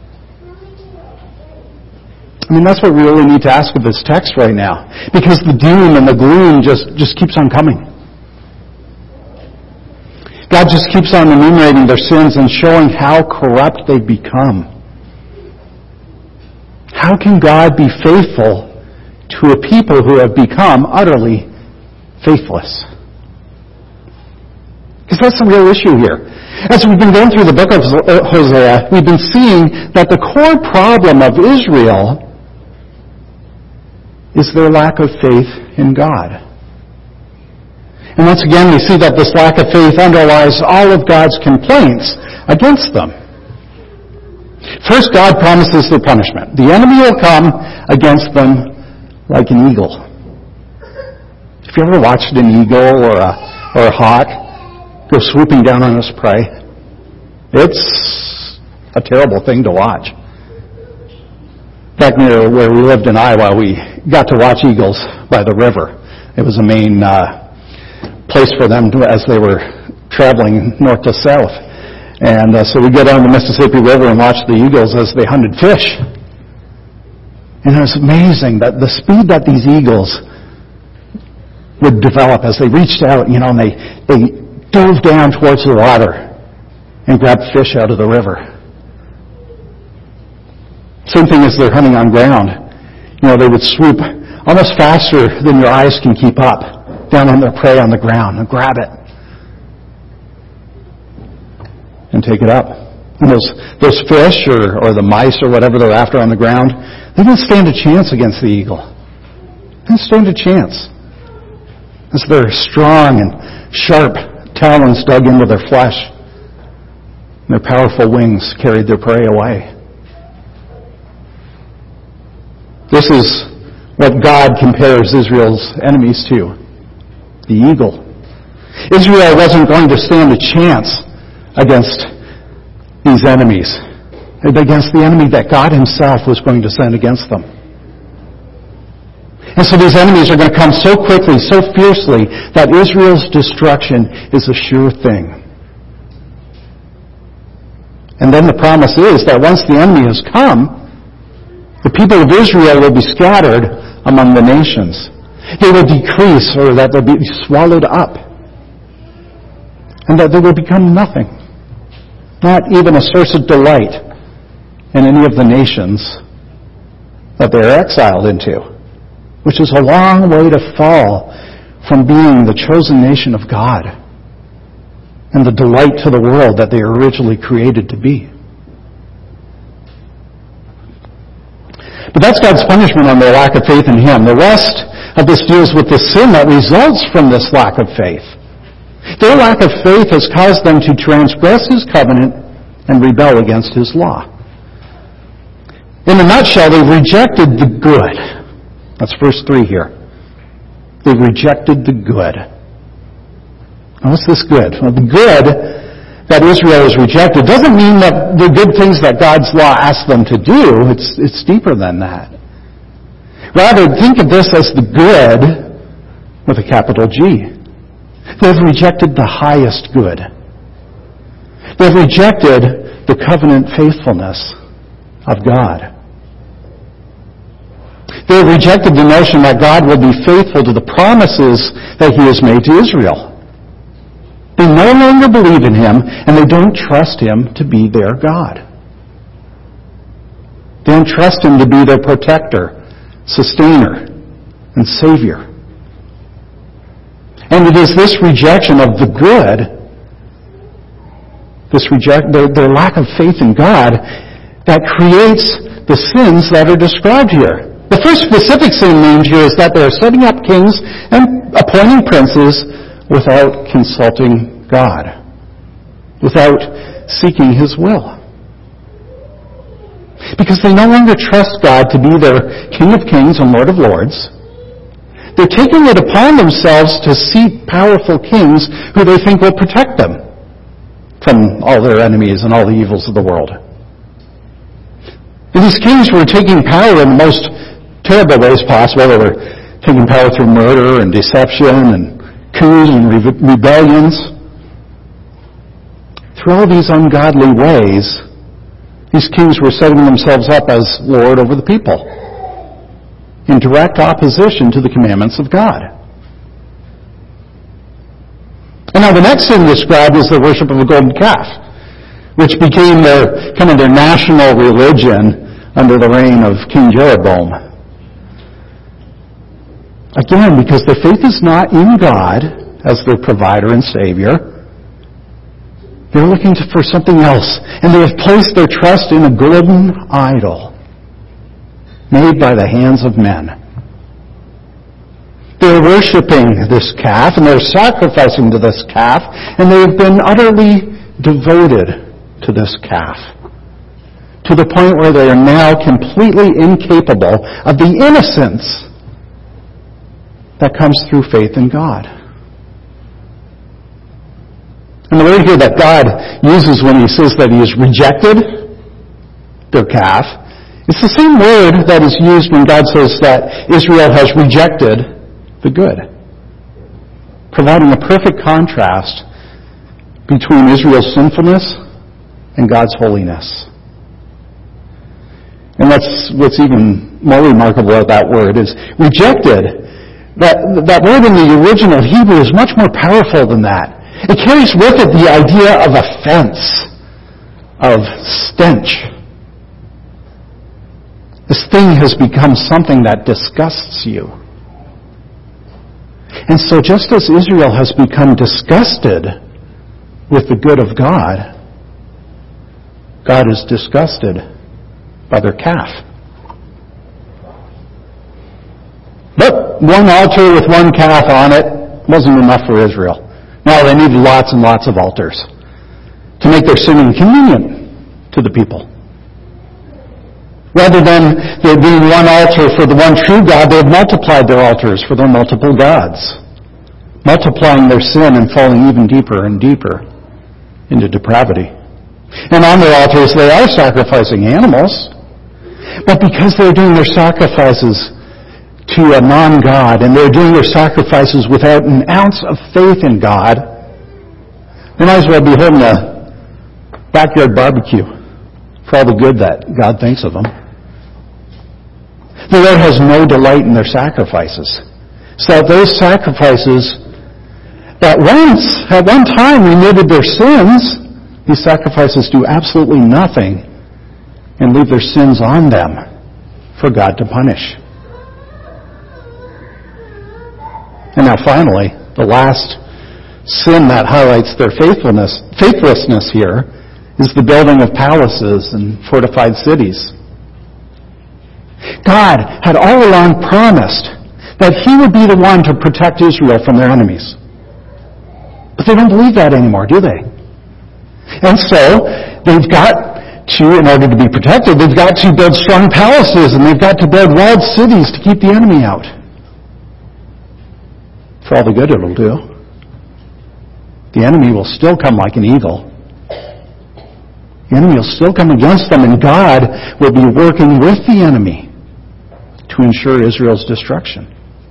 I mean, that's what we really need to ask of this text right now, because the doom and the gloom just, just keeps on coming. God just keeps on enumerating their sins and showing how corrupt they've become. How can God be faithful to a people who have become utterly faithless? Because that's the real issue here. As we've been going through the book of Hosea, we've been seeing that the core problem of Israel is their lack of faith in God. And once again, we see that this lack of faith underlies all of God's complaints against them. First, God promises their punishment. The enemy will come against them like an eagle. Have you ever watched an eagle or a, or a hawk go swooping down on its prey? It's a terrible thing to watch. Back near where we lived in Iowa, we got to watch eagles by the river. It was a main uh, place for them to, as they were traveling north to south. And uh, so we go down the Mississippi River and watch the eagles as they hunted fish. And it was amazing that the speed that these eagles would develop as they reached out, you know, and they, they dove down towards the water and grabbed fish out of the river. Same thing as they're hunting on ground. You know, they would swoop almost faster than your eyes can keep up, down on their prey on the ground, and grab it and take it up. And those those fish or, or the mice or whatever they're after on the ground, they didn't stand a chance against the eagle. They didn't stand a chance. As their strong and sharp talons dug into their flesh, and their powerful wings carried their prey away. This is what God compares Israel's enemies to. The eagle. Israel wasn't going to stand a chance against these enemies, against the enemy that God himself was going to send against them. And so these enemies are going to come so quickly, so fiercely, that Israel's destruction is a sure thing. And then the promise is that once the enemy has come, the people of Israel will be scattered among the nations. They will decrease, or that they'll be swallowed up. And that they will become nothing. Not even a source of delight in any of the nations that they are exiled into, which is a long way to fall from being the chosen nation of God and the delight to the world that they were originally created to be. But that's God's punishment on their lack of faith in Him. The rest of this deals with the sin that results from this lack of faith. Their lack of faith has caused them to transgress His covenant and rebel against His law. In a nutshell, they rejected the good. That's verse three here. They rejected the good. Now, what's this good? Well, the good that Israel has rejected doesn't mean that the good things that God's law asks them to do. It's, it's deeper than that. Rather, think of this as the good with a capital G. They've rejected the highest good. They've rejected the covenant faithfulness of God. They've rejected the notion that God will be faithful to the promises that He has made to Israel. They no longer believe in Him, and they don't trust Him to be their God. They don't trust Him to be their protector, sustainer, and Savior. And it is this rejection of the good, this reject, their, their lack of faith in God, that creates the sins that are described here. The first specific sin named here is that they're setting up kings and appointing princes without consulting God, without seeking His will. Because they no longer trust God to be their King of Kings and Lord of Lords. They're taking it upon themselves to seek powerful kings who they think will protect them from all their enemies and all the evils of the world. And these kings were taking power in the most terrible ways possible. They were taking power through murder and deception and coups and re- rebellions. Through all these ungodly ways, these kings were setting themselves up as Lord over the people, in direct opposition to the commandments of God. And now the next sin described is the worship of a golden calf, which became their kind of their national religion under the reign of King Jeroboam. Again, because their faith is not in God as their provider and Savior, they're looking for something else, and they have placed their trust in a golden idol made by the hands of men. They're worshiping this calf, and they're sacrificing to this calf, and they have been utterly devoted to this calf, to the point where they are now completely incapable of the innocence that comes through faith in God. And the word here that God uses when He says that He has rejected their calf, it's the same word that is used when God says that Israel has rejected the good, providing a perfect contrast between Israel's sinfulness and God's holiness. And that's what's even more remarkable about that word is rejected. That, that word in the original Hebrew is much more powerful than that. It carries with it the idea of offense, of stench. This thing has become something that disgusts you. And so just as Israel has become disgusted with the good of God, God is disgusted by their calf. But one altar with one calf on it wasn't enough for Israel. No, they needed lots and lots of altars to make their sin inconvenient to the people. Rather than there being one altar for the one true God, they have multiplied their altars for their multiple gods, multiplying their sin and falling even deeper and deeper into depravity. And on their altars, they are sacrificing animals, but because they're doing their sacrifices to a non-God, and they're doing their sacrifices without an ounce of faith in God, they might as well be holding a backyard barbecue for all the good that God thinks of them. The Lord has no delight in their sacrifices. So that those sacrifices that once, at one time, remitted their sins, these sacrifices do absolutely nothing and leave their sins on them for God to punish. And now finally, the last sin that highlights their faithfulness, faithlessness here is the building of palaces and fortified cities. God had all along promised that He would be the one to protect Israel from their enemies. But they don't believe that anymore, do they? And so, they've got to, in order to be protected, they've got to build strong palaces and they've got to build walled cities to keep the enemy out. For all the good it'll do. The enemy will still come like an eagle. The enemy will still come against them, and God will be working with the enemy to ensure Israel's destruction.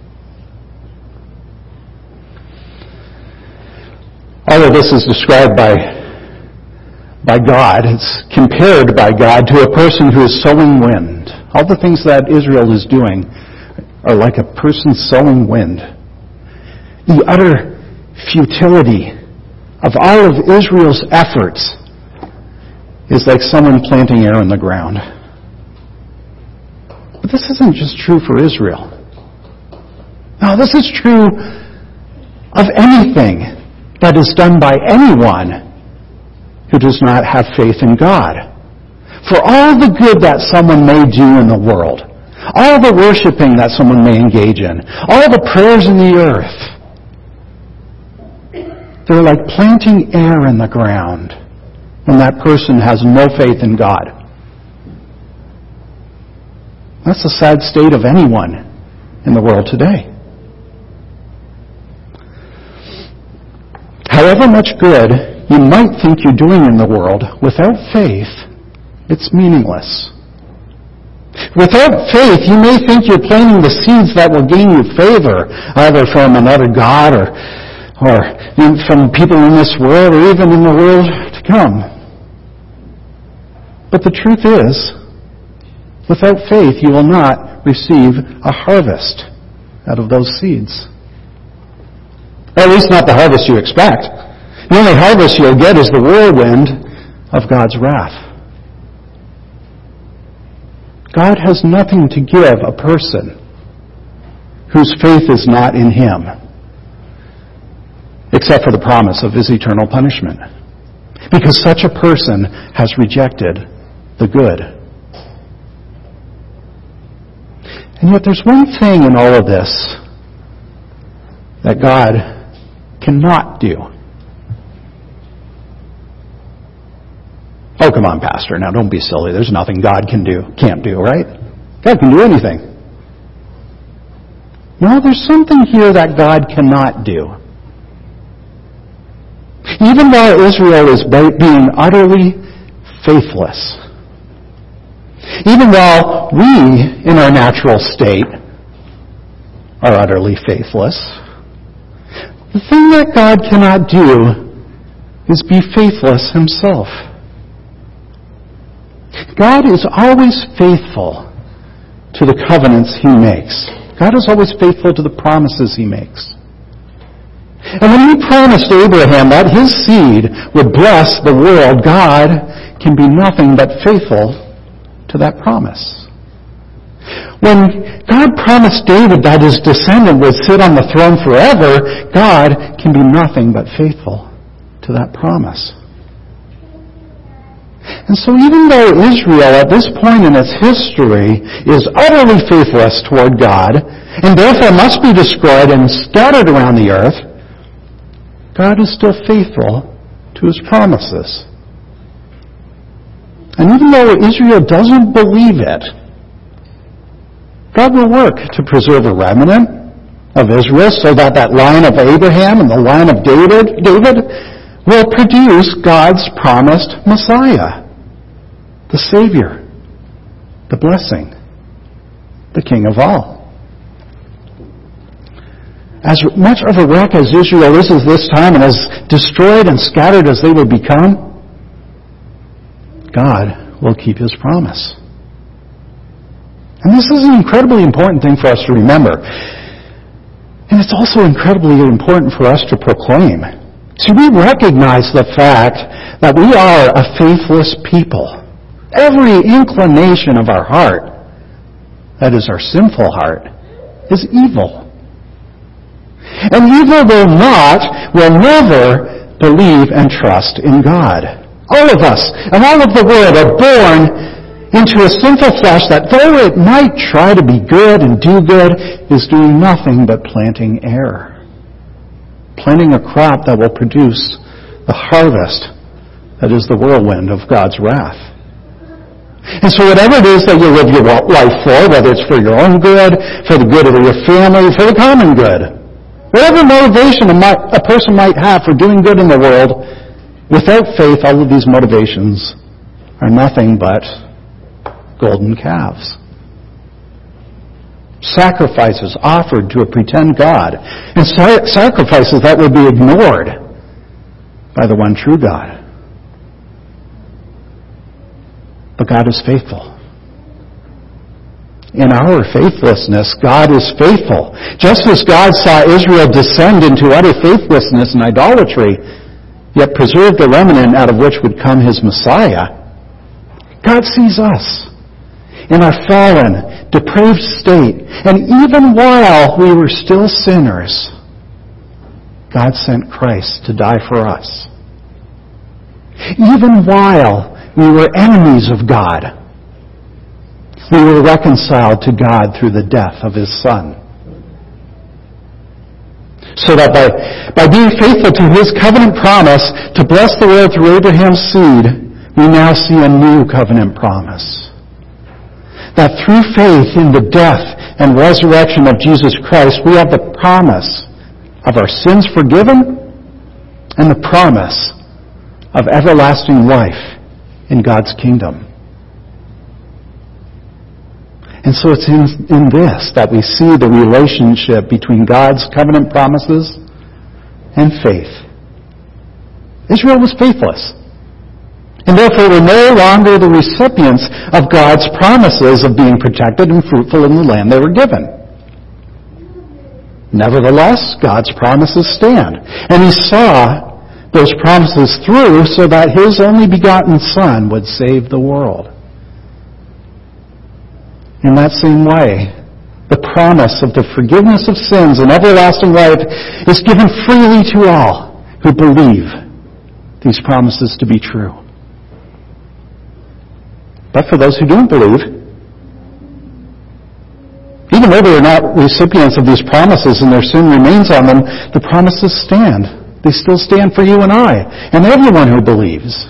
All of this is described by, by God. It's compared by God to a person who is sowing wind. All the things that Israel is doing are like a person sowing wind. The utter futility of all of Israel's efforts is like someone planting air in the ground. But this isn't just true for Israel. No, this is true of anything that is done by anyone who does not have faith in God. For all the good that someone may do in the world, all the worshiping that someone may engage in, all the prayers in the earth, they're like planting air in the ground when that person has no faith in God. That's the sad state of anyone in the world today. However much good you might think you're doing in the world, without faith, it's meaningless. Without faith, you may think you're planting the seeds that will gain you favor, either from another God or, or from people in this world or even in the world to come. But the truth is, without faith, you will not receive a harvest out of those seeds. Or at least not the harvest you expect. The only harvest you'll get is the whirlwind of God's wrath. God has nothing to give a person whose faith is not in Him, except for the promise of His eternal punishment. Because such a person has rejected the good. And yet there's one thing in all of this that God cannot do. Oh, come on, Pastor. Now, don't be silly. There's nothing God can do, can't do, right? God can do anything. No, there's something here that God cannot do. Even while Israel is being utterly faithless, even while we, in our natural state, are utterly faithless, the thing that God cannot do is be faithless Himself. God is always faithful to the covenants He makes. God is always faithful to the promises He makes. And when He promised Abraham that his seed would bless the world, God can be nothing but faithful to that promise. When God promised David that his descendant would sit on the throne forever, God can be nothing but faithful to that promise. And so even though Israel at this point in its history is utterly faithless toward God, and therefore must be destroyed and scattered around the earth, God is still faithful to his promises. And even though Israel doesn't believe it, God will work to preserve a remnant of Israel so that that line of Abraham and the line of David, David will produce God's promised Messiah, the Savior, the blessing, the King of all. As much of a wreck as Israel is at this time and as destroyed and scattered as they would become, God will keep his promise. And this is an incredibly important thing for us to remember. And it's also incredibly important for us to proclaim. See, we recognize the fact that we are a faithless people. Every inclination of our heart, that is our sinful heart, is evil. And evil will not, will never believe and trust in God. All of us and all of the world are born into a sinful flesh that, though it might try to be good and do good, is doing nothing but planting error. Planting a crop that will produce the harvest that is the whirlwind of God's wrath. And so whatever it is that you live your life for, whether it's for your own good, for the good of your family, for the common good, whatever motivation a, might, a person might have for doing good in the world, without faith, all of these motivations are nothing but golden calves. Sacrifices offered to a pretend God, and sacrifices that would be ignored by the one true God. But God is faithful. In our faithlessness, God is faithful. Just as God saw Israel descend into utter faithlessness and idolatry, yet preserved a remnant out of which would come his Messiah, God sees us in our fallen, depraved state. And even while we were still sinners, God sent Christ to die for us. Even while we were enemies of God, we were reconciled to God through the death of his Son. So that by, by being faithful to his covenant promise to bless the world through Abraham's seed, we now see a new covenant promise. That through faith in the death and resurrection of Jesus Christ, we have the promise of our sins forgiven and the promise of everlasting life in God's kingdom. And so it's in, in this that we see the relationship between God's covenant promises and faith. Israel was faithless, and therefore were no longer the recipients of God's promises of being protected and fruitful in the land they were given. Nevertheless, God's promises stand, and he saw those promises through so that his only begotten Son would save the world. In that same way, the promise of the forgiveness of sins and everlasting life is given freely to all who believe these promises to be true. But for those who don't believe, even though they are not recipients of these promises and their sin remains on them, the promises stand. They still stand for you and I, and everyone who believes.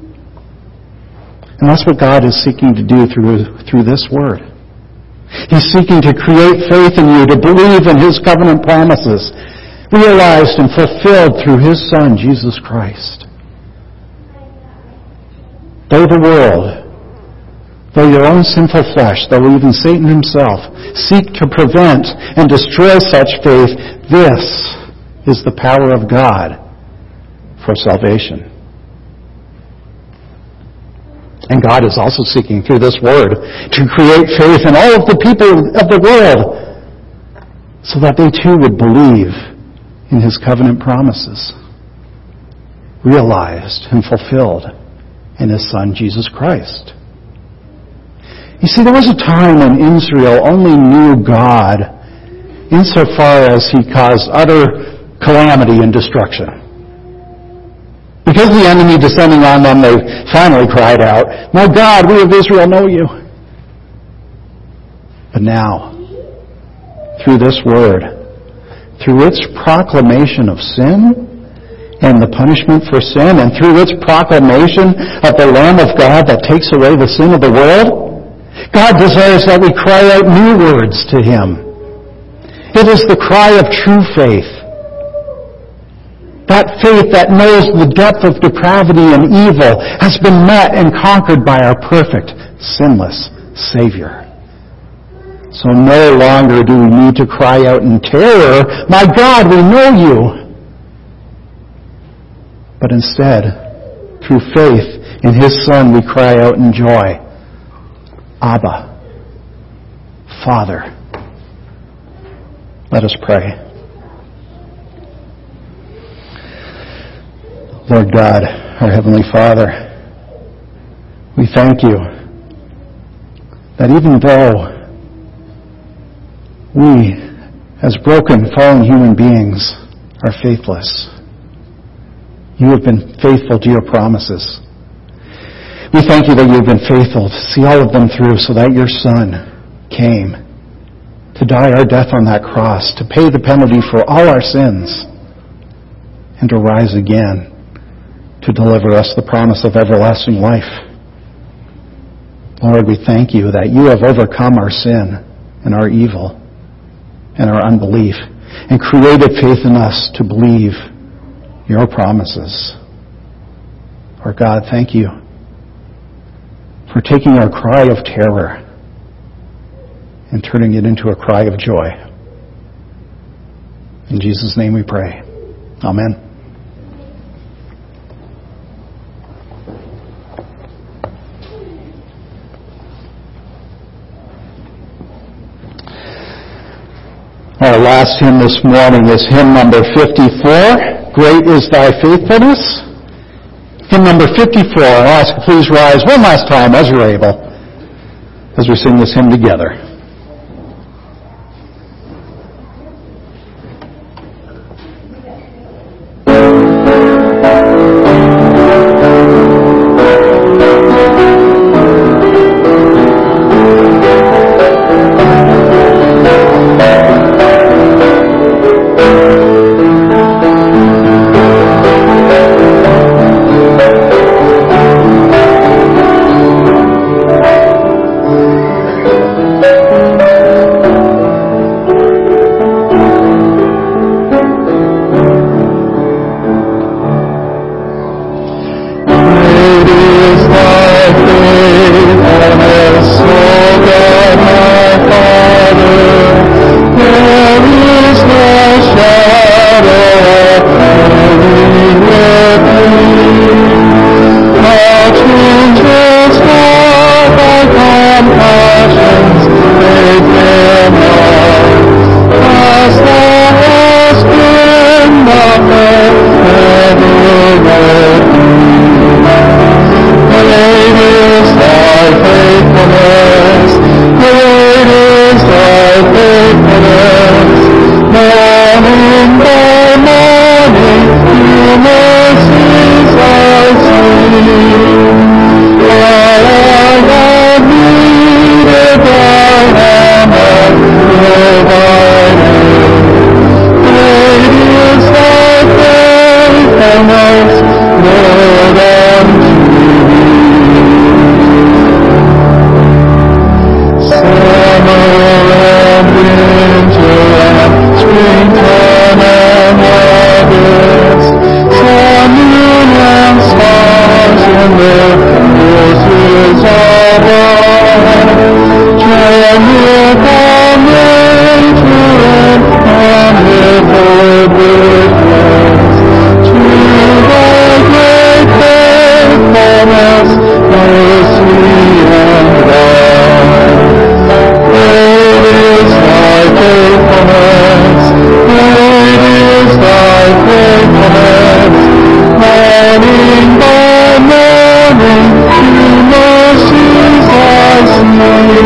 And that's what God is seeking to do through, through this word. He's seeking to create faith in you, to believe in his covenant promises, realized and fulfilled through his Son, Jesus Christ. Though the world, though your own sinful flesh, though even Satan himself, seek to prevent and destroy such faith, this is the power of God for salvation. And God is also seeking through this word to create faith in all of the people of the world so that they too would believe in his covenant promises, realized and fulfilled in his Son, Jesus Christ. You see, there was a time when Israel only knew God insofar as he caused utter calamity and destruction. Because of the enemy descending on them, they finally cried out, "My God, we of Israel know you." But now, through this word, through its proclamation of sin and the punishment for sin, and through its proclamation of the Lamb of God that takes away the sin of the world, God desires that we cry out new words to Him. It is the cry of true faith. That faith that knows the depth of depravity and evil has been met and conquered by our perfect, sinless Savior. So no longer do we need to cry out in terror, "My God, we know you." But instead, through faith in His Son, we cry out in joy, "Abba, Father." Let us pray. Lord God, our Heavenly Father, we thank you that even though we, as broken, fallen human beings, are faithless, you have been faithful to your promises. We thank you that you have been faithful to see all of them through so that your Son came to die our death on that cross, to pay the penalty for all our sins, and to rise again to deliver us the promise of everlasting life. Lord, we thank you that you have overcome our sin and our evil and our unbelief and created faith in us to believe your promises. Our God, thank you for taking our cry of terror and turning it into a cry of joy. In Jesus' name we pray. Amen. Our last hymn this morning is hymn number fifty-four, "Great is Thy Faithfulness." Hymn number fifty-four. I'll ask you please rise one last time as you're able as we sing this hymn together. Morning, your mercies I see.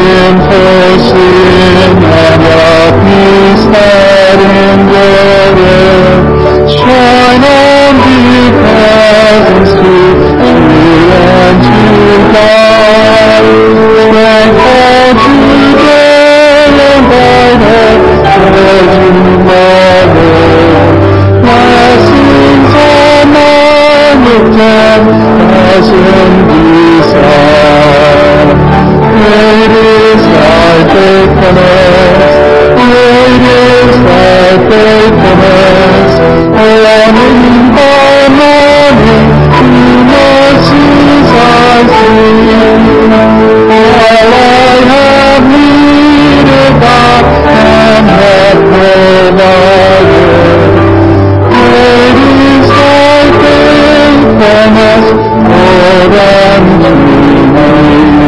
sin for sin, and a peace that endureth. Shine on thee, presence to true and to God. Strength all today, and brighter joy tomorrow. Blessings all mine with ten thousand beside. Great is thy faithfulness, great is thy faithfulness. Morning by morning, new mercies I see. All I have needed, thy hand hath provided. Great is thy faithfulness, Lord, unto me.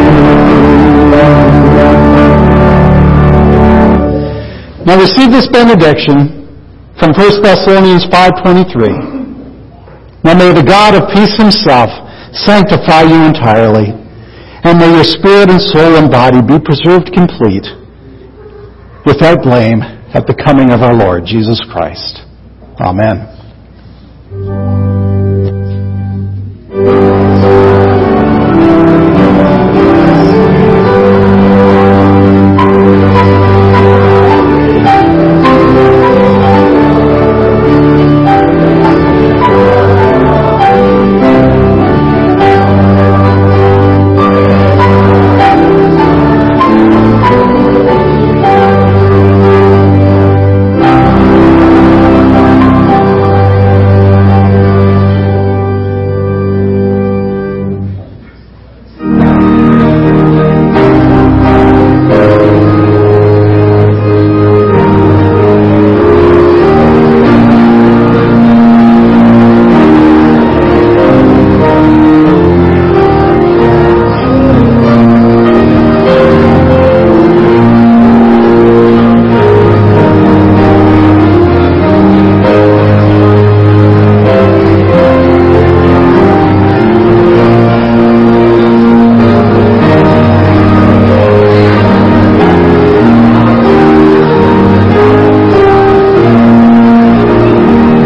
Now receive this benediction from First Thessalonians five twenty-three. Now may the God of peace himself sanctify you entirely, and may your spirit and soul and body be preserved complete, without blame, at the coming of our Lord Jesus Christ. Amen.